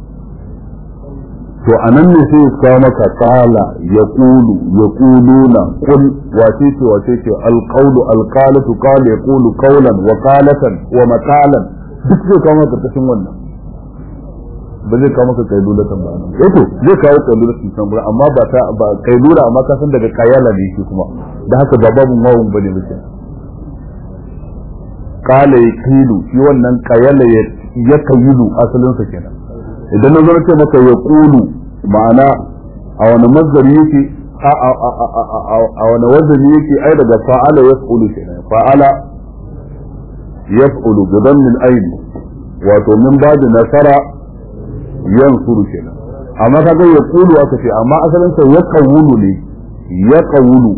to anan ne sai ka maka qala yaqulu yaquluna qul wace ce alqawlu alqalatu qala yaqulu qawlan wa qalatan wa maqalan duk sai ka maka karkashin wannan ba zai kawo maka kailulatan ba to zai kawo kailulatan san ba amma ba kailula amma ka san daga kayala ne shi kuma da haka ba babu mawun bane muke kala yakilu shi wannan kayala ya kayilu asalin sa kenan idan nazo ce maka ya qulu ma'ana a wani mazari yake a wani wazani yake ai daga fa'ala yaf'ulu kenan fa'ala yaf'ulu bi dhammi al-ayn wato min ba'da nasara yansuru kenan amma kaga ya qulu aka ce amma asalin sa ya qawulu ne ya qawulu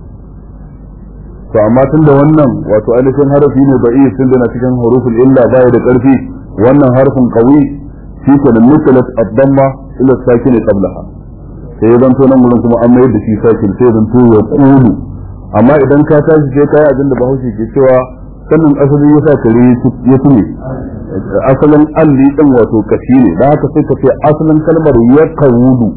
to amma tunda wannan wato alifin harafi ne bai tun da na cikin huruful illa bai da karfi wannan harfin qawi shi ke da mutalat ad-damma ila sakin qablaha sai ya zanto nan gurin kuma an mayar da shi sakin sai zanto ya qulu amma idan ka tashi sai kai abin da Bahaushe ke cewa sannan asali yasa kare ya tune asalin alli din wato kashi ne da haka sai ka ce asalin kalmar yaqawudu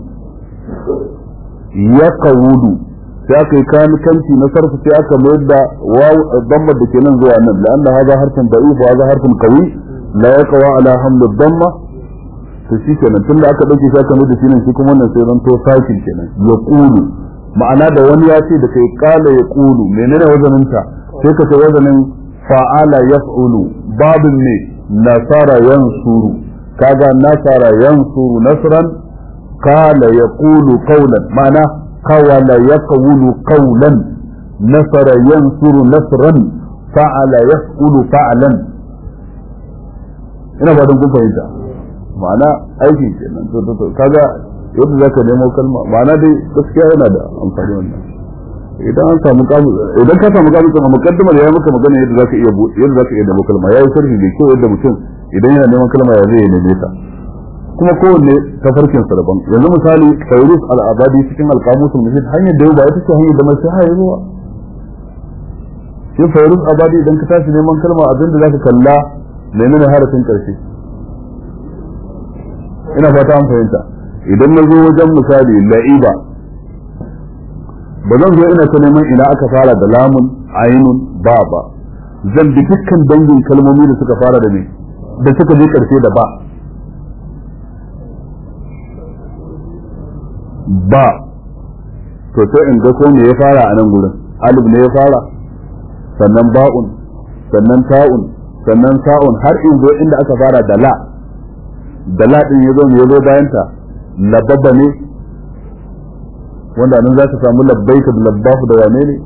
sai aka yi kanti na sarfu sai aka mayar da damma da ke nan zuwa nan la'anna hadha harfun da'if wa hadha harfun qawi la yaqwa ala hamd ad-damma to shi kenan tunda aka dauke shi aka mayar da shi nan shi kuma wannan sai zan to sakin kenan yaqulu ma'ana da wani ya ce da kai qala yaqulu menene wazanin ta sai ka ce wazanin fa'ala yaf'ulu babin ne nasara yansuru kaga nasara yansuru nasran qala yaqulu qawlan ma'ana qawala yaqulu qawlan nasara yansuru nasran fa'ala yaf'ulu fa'lan ina ba don kun fahimta ma'ana aiki kenan to kaga yadda zaka nemo kalma ma'ana dai gaskiya yana da amfani wannan idan an samu idan ka samu kuma mukaddimar ya maka magana yadda zaka iya nemo kalma yayi sharhi da kyau yadda mutum idan yana neman kalma ya zai neme ta kuma kowanne tafarkin sa daban yanzu misali Fayruz al-Abadi cikin al-Qamus al-Mufid hanyar da ba ita ce hanyar da mai sai zuwa shi Fayruz al-Abadi idan ka tashi neman kalma abinda zaka kalla menene harafin karshe ina fata an fahimta idan na zo wajen misali la'iba ba zan zo ina ta neman ina aka fara da lamun ainun ba zan bi dukkan dangin kalmomi da suka fara da me da suka je karshe da ba to sai in ga ko me ya fara a nan gurin alif ne ya fara sannan ba'un sannan ta'un sannan sa'un har in zo inda aka fara da la din yazo ne yazo bayan ta lababa ne wanda nan za ka samu labbaika da labbahu da wane ne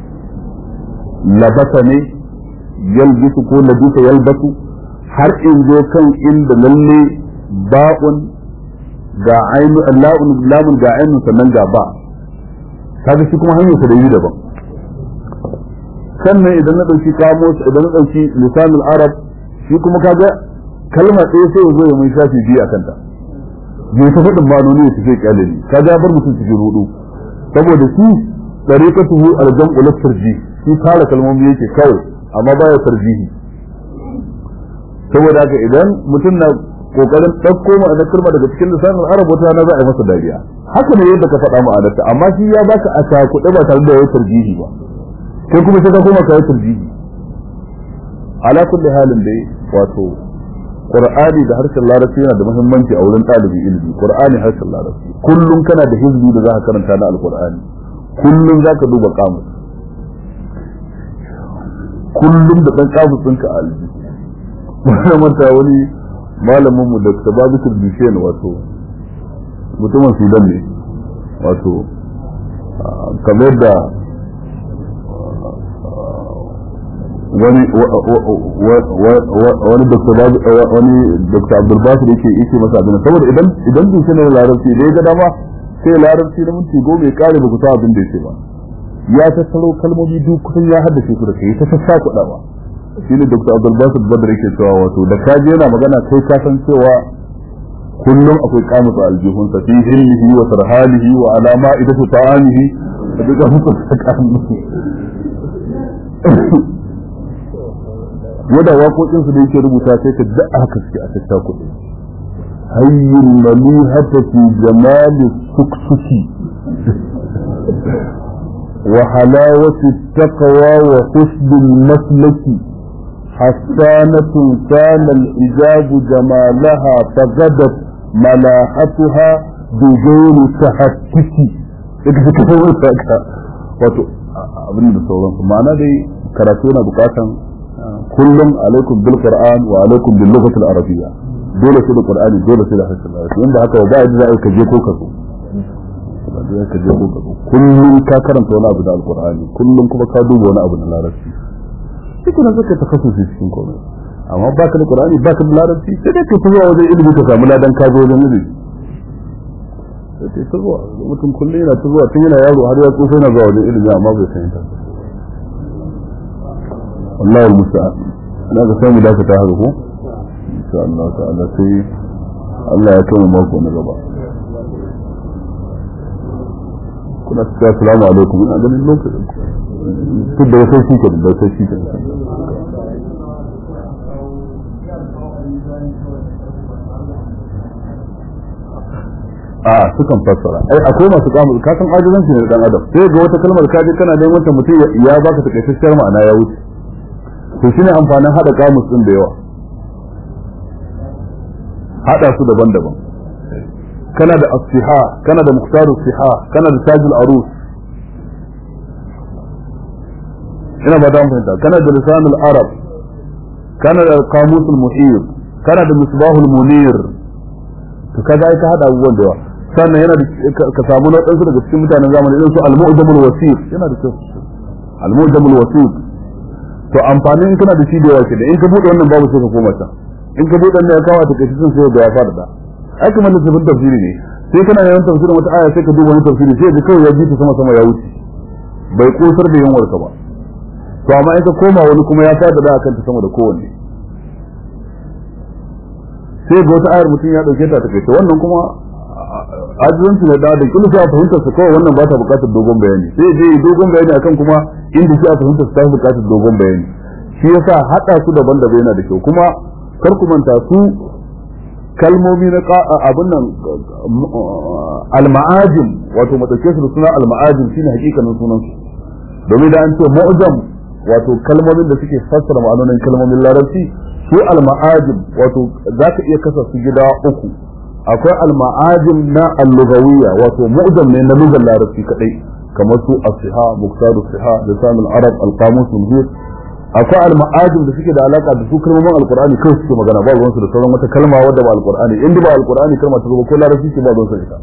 labasa ne yalbisu ko labisa yalbasu har in zo kan inda lalle ba'un ga ainu lamun ga ainu sannan ga ba kaga shi kuma hanyar da yi daban sannan idan na dauki kamus idan na dauki lisanul arab shi kuma kaga kalma ɗaya sai zo ya mun shafi biyu akan ta bai ta faɗin ma'anoni su sai kyalari kaga bar mutum cikin rudu saboda shi tariqatuhu al-jam'u lit-tarjih shi tara kalmomi yake kawai amma baya tarjihi saboda haka idan mutum na kokarin dauko ma'anar kalma daga cikin lisanin arab wata na za a yi masa dariya haka ne yadda ka faɗa ma'anarta amma shi ya baka a takuɗe ba tare da yayi tarjihi ba sai kuma sai ka koma ka yi tarjihi ala kulli halin dai wato Qur'ani da harshen Larabci yana da muhimmanci a wurin ɗalibin ilimi Qur'ani harshen Larabci kullum kana da hizbi da zaka karanta na Al-Qur'ani kullum zaka duba kamus kullum da dan kamus ɗinka a alji wannan mata wani malamin mu Dr. Babakir Bishen wato mutumin Sudan ne wato kamar da wani Dr. Abdul Basir yake masa abin saboda idan Bishen ne larabci da ya ga dama sai larabci na minti goma ya kare ba ku sa abin da yake ba ya tattaro kalmomi duk kusan ya haddace su da kai ta sassa kudawa shine Dr. Abdul Basir Badr yake cewa wato da kaje yana magana kai ka san cewa kullum akwai kamusu aljihun sa fi hillihi wa sarhalihi wa alama idatu ta'amihi da duka hukunta kamusu wanda waƙoƙin su da yake rubuta sai ka da haka suke a tattaka kuɗi hayyul malihata fi jamali suksuki wa halawati taqwa wa husnul maslaki حسانة كان الإجاب جمالها فغدت malahatuha bi ghayri tahakkiki idan ka tawo saka wato abin da sauran ma'ana dai karatu yana bukatan kullum alaikum bil qur'an wa alaikum bil lughati al arabiyya dole sai da qur'ani dole sai da harshen larabci inda haka ba yadda za ka je ko ka zo kullum ka karanta wani abu da alqur'ani kullum kuma ka duba wani abu na larabci sai kuma zaka takassusi cikin komai amma baka da qur'ani baka da larabci sai dai ka zuwa wajen ilimi ka samu ladan ka zo wajen ilimi sai ta zuwa mutum kullum yana ta zuwa tun yana yaro har ya tsufa yana zuwa wajen ilimi amma bai san ta wallahi musta'an ina ga sai mu dakata haka ko insha Allah ta'ala sai Allah ya kai mu mako na gaba kuna tsaya assalamu alaikum ina ganin lokacin ku da sai shi ke da sai shi ke sukan fassara akwai masu kamu ka san ajizanci ne dan adam sai ga wata kalmar kaje kana da wata mutum ya baka takaitacciyar ma'ana ya wuce to shine amfanin hada kamus din da yawa hada su daban-daban kana da as-siha kana da mukhtar as-siha kana da tajul arus ina ba da fahimta kana da lisan al-arab kana da qamus al-muhit kana da misbah al-munir to kaga ka hada abubuwan da yawa sannan yana da ka samu na ɗansu daga cikin mutanen zamani irin su al-mu'jamul wasiq yana da kyau al-mu'jamul wasiq to amfanin kana da shi da yawa kenan in ka bude wannan babu sai ka koma ta in ka bude wannan ya kawo ta kashi sun sai da ya fara da ai kuma da tafsirin tafsiri ne sai kana yawan tafsirin wata aya sai ka duba wani tafsiri sai da kawai ya ji ta sama sama ya wuce bai kosar da yanwar ka ba to amma in ka koma wani kuma ya fada da akan ta sama da kowanne sai ga wata ayar mutum ya dauke ta ta kai wannan kuma ajizanci ne da kila sai a fahimtar sa kawai wannan ba ta bukatar dogon bayani sai dai dogon bayani akan kuma inda shi a fahimtar ta bukatar dogon bayani shi yasa hada su daban-daban yana da kyau kuma kar ku manta su kalmomi na abun nan al-ma'ajim wato madauke su da suna al-ma'ajim shine hakikanin sunan su domin da an ce mu'jam wato kalmomin da suke fassara ma'anonin kalmomin larabci su al-ma'ajim wato zaka iya kasa su gida uku akwai al-ma'ajim na al-lughawiyya wato mu'jam ne na lugar larabci kadai kamar su as-siha muqtadu as-siha lisan al-arab al-qamus al-muhit akwai al-ma'ajim da suke da alaka da su kalmomin al-qur'ani kai suke magana ba ruwan su da sauran wata kalma wadda ba al-qur'ani inda ba al-qur'ani kalma ta zo ko larabci ce ba ruwan su ita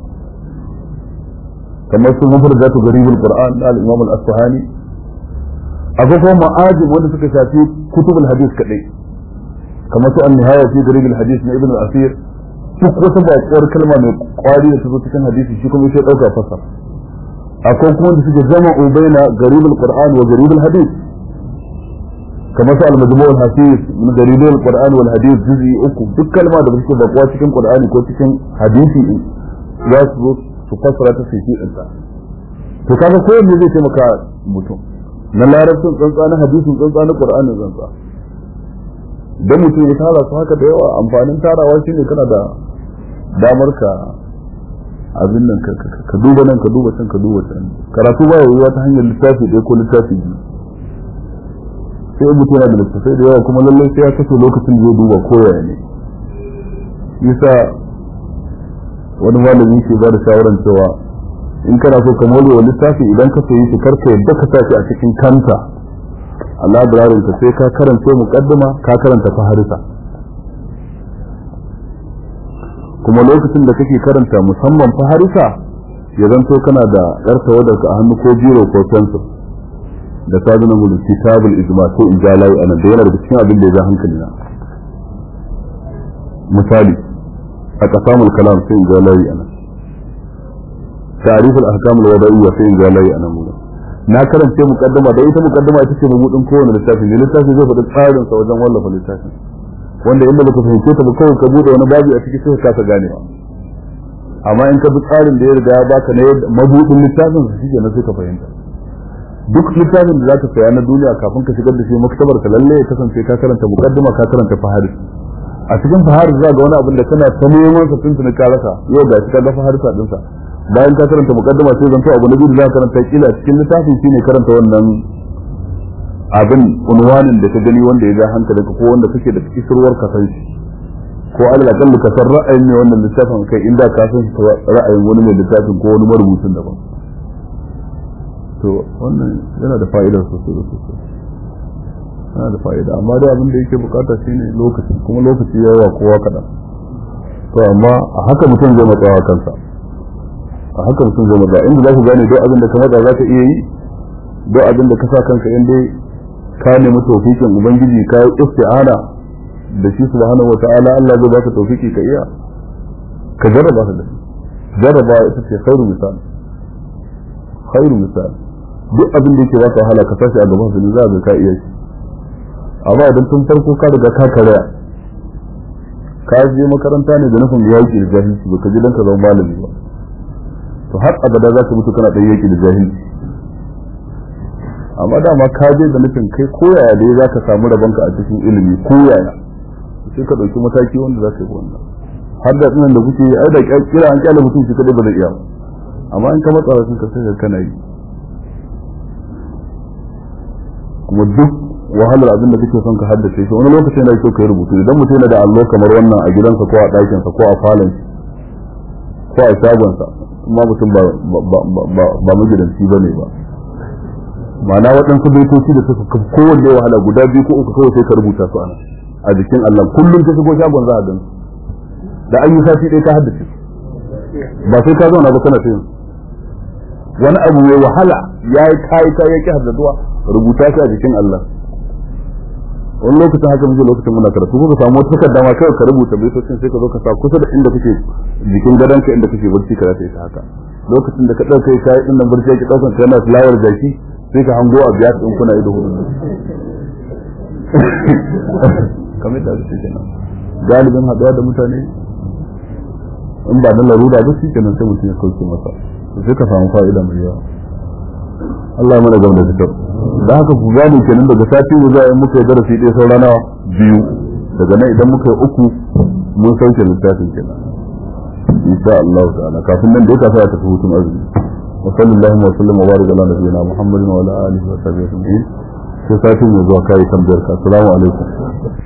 kamar su mufradatu gharib al-qur'an al-imam al-asfahani akwai kuma ma'ajim wanda suka shafi kutub al-hadith kadai kamar su an-nihaya fi gharib al-hadith na ibn al-asir duk wata bakuwar kalma mai kwari da ta zo cikin hadisi shi kuma sai dauka fasar akwai kuma da suke jama'u baina gharib al-qur'an wa gharib al-hadith kamar su al-majmu' al-hafiz min gharib al-qur'an wal hadith juz'i uku duk kalma da suke bakuwa cikin qur'ani ko cikin hadisi za su zo su fasara ta sai din ta to kaga ko yanzu zai taimaka mutum na larabcin tsantsa na hadisin tsantsa na qur'anin tsantsa dan mutum ya tara su haka da yawa amfanin tarawa shine kana da damar ka abin nan ka duba nan ka duba can ka duba can karatu ba yawa ta hanyar littafi ɗaya ko littafi biyu sai mutum yana da littafai da yawa kuma lallai sai ya kashe lokacin zai duba koyaya ne yasa wani malami ke ba da shawaran cewa in kana so ka mole wa littafi idan ka sayi shi karka yadda ka sa shi a cikin kanta a labirarin ka sai ka karanta muqaddima ka karanta faharisa kuma lokacin da kake karanta musamman faharisa ya zanto kana da yar tawadar ka a hannu ko biro ko pencil da sabina mu kitabul ijma ko ijalai anan da yana da cikin abin da ya hankali na misali a qasamul kalam sai ijalai anan ta'rif al ahkam al wada'iyya sai ijalai anan mu na karance muqaddama da ita muqaddama ita ce mabudin kowane littafi ne littafi zai faɗi tsarin sa wajen wallafa littafin wanda inda baka fahimce ta ba kawai ka bude wani babu a cikin sai ka ganewa amma in ka bi tsarin da ya riga ya baka ne mabudin littafin su shike na sai ka fahimta duk littafin da zaka saya na duniya kafin ka shigar da shi maktabar ka lalle ya kasance ka karanta muqaddama ka karanta faharis a cikin faharis za ga wani abin da kana ta neman sa tuntuni ka rasa yau ga shi ka ga faharisa din sa bayan ka karanta muqaddama sai zanto abu na biyu da za ka karanta kila cikin littafin shine karanta wannan abin unwanin da ka gani wanda ya ga hankalinka ko wanda kake da kisirwar ka san shi ko Allah kan ka san ra'ayin ne wannan littafin kai inda ka san ra'ayin wani mai littafin ko wani marubucin daban to wannan yana da fa'ida sosai yana da fa'ida amma da abin da yake bukata shine lokaci kuma lokaci yawa kowa kada to amma a haka mutum zai matsawa kansa a haka mutum zai matsa inda za ku gane duk abin da ka matsa za ka iya yi duk abin da ka sa kanka in dai ka nemi tawfiqin ubangiji ka yi isti'ana da shi subhanahu wata'ala Allah zai baka tawfiki ka iya ka jarraba ka da jarraba ita ce khairu misal duk abin da yake baka wahala ka tashi a gaban sa ne za ka iya shi amma idan tun farko ka riga ka karaya ka je makaranta ne da nufin yaki da jahilci ba ka je dan ka zama malami ba to har abada za ka mutu kana dan yaki da jahilci amma dama ka je da nufin kai koyaya dai za ka samu rabanka a cikin ilimi koyaya sai ka dauki mataki wanda za ka yi wannan har da tunan da kuke ai da kira an kyale mutum shi kadai ba zai iya amma in ka matsa sun ka sai kana yi kuma duk wahalar abin da kake son ka haddace shi wani lokaci yana kyau kai rubutu idan mutum yana da allo kamar wannan a gidansa ko a ɗakinsa ko a falon ko a shagonsa amma mutum ba magidanci ba ne ba ma'ana waɗansu baitoci da suka kowanne wahala guda biyu ko uku kawai sai ka rubuta su ana a jikin Allah kullum ka shigo shagon za a gan da an yi sati ɗaya ka haddace ba sai ka zauna ba kana sai wani abu mai wahala ya yi kayi ki haddaduwa rubuta shi a jikin Allah wani lokacin haka muke lokacin muna karatu ko ka samu wata takarda ma kai ka rubuta baitocin sai ka zo ka sa kusa da inda kake jikin gadonka inda kake barci ka rataye shi haka lokacin da ka dauka kai din nan barci ki daukan kana flower jaki sai ka hango a biya din kuna ido hudu kamar da shi kenan galibin haɗuwa da mutane in ba da larura ba shi kenan sai mutum ya kauce masa sai ka samu fa'ida mai yawa Allah mana gaba da fitar da haka ku gane kenan daga sati mu za a yi muka yi darasi ɗaya saura nawa biyu daga nan idan muka yi uku mun sauke littafin kenan insha Allah ta'ala kafin nan dai ka sa ta hutun azumi wa sallallahu wa sallam wa baraka ala nabiyyina Muhammadin wa ala alihi wa sahbihi ajma'in sai sati mu zuwa kai tambayar ka assalamu alaikum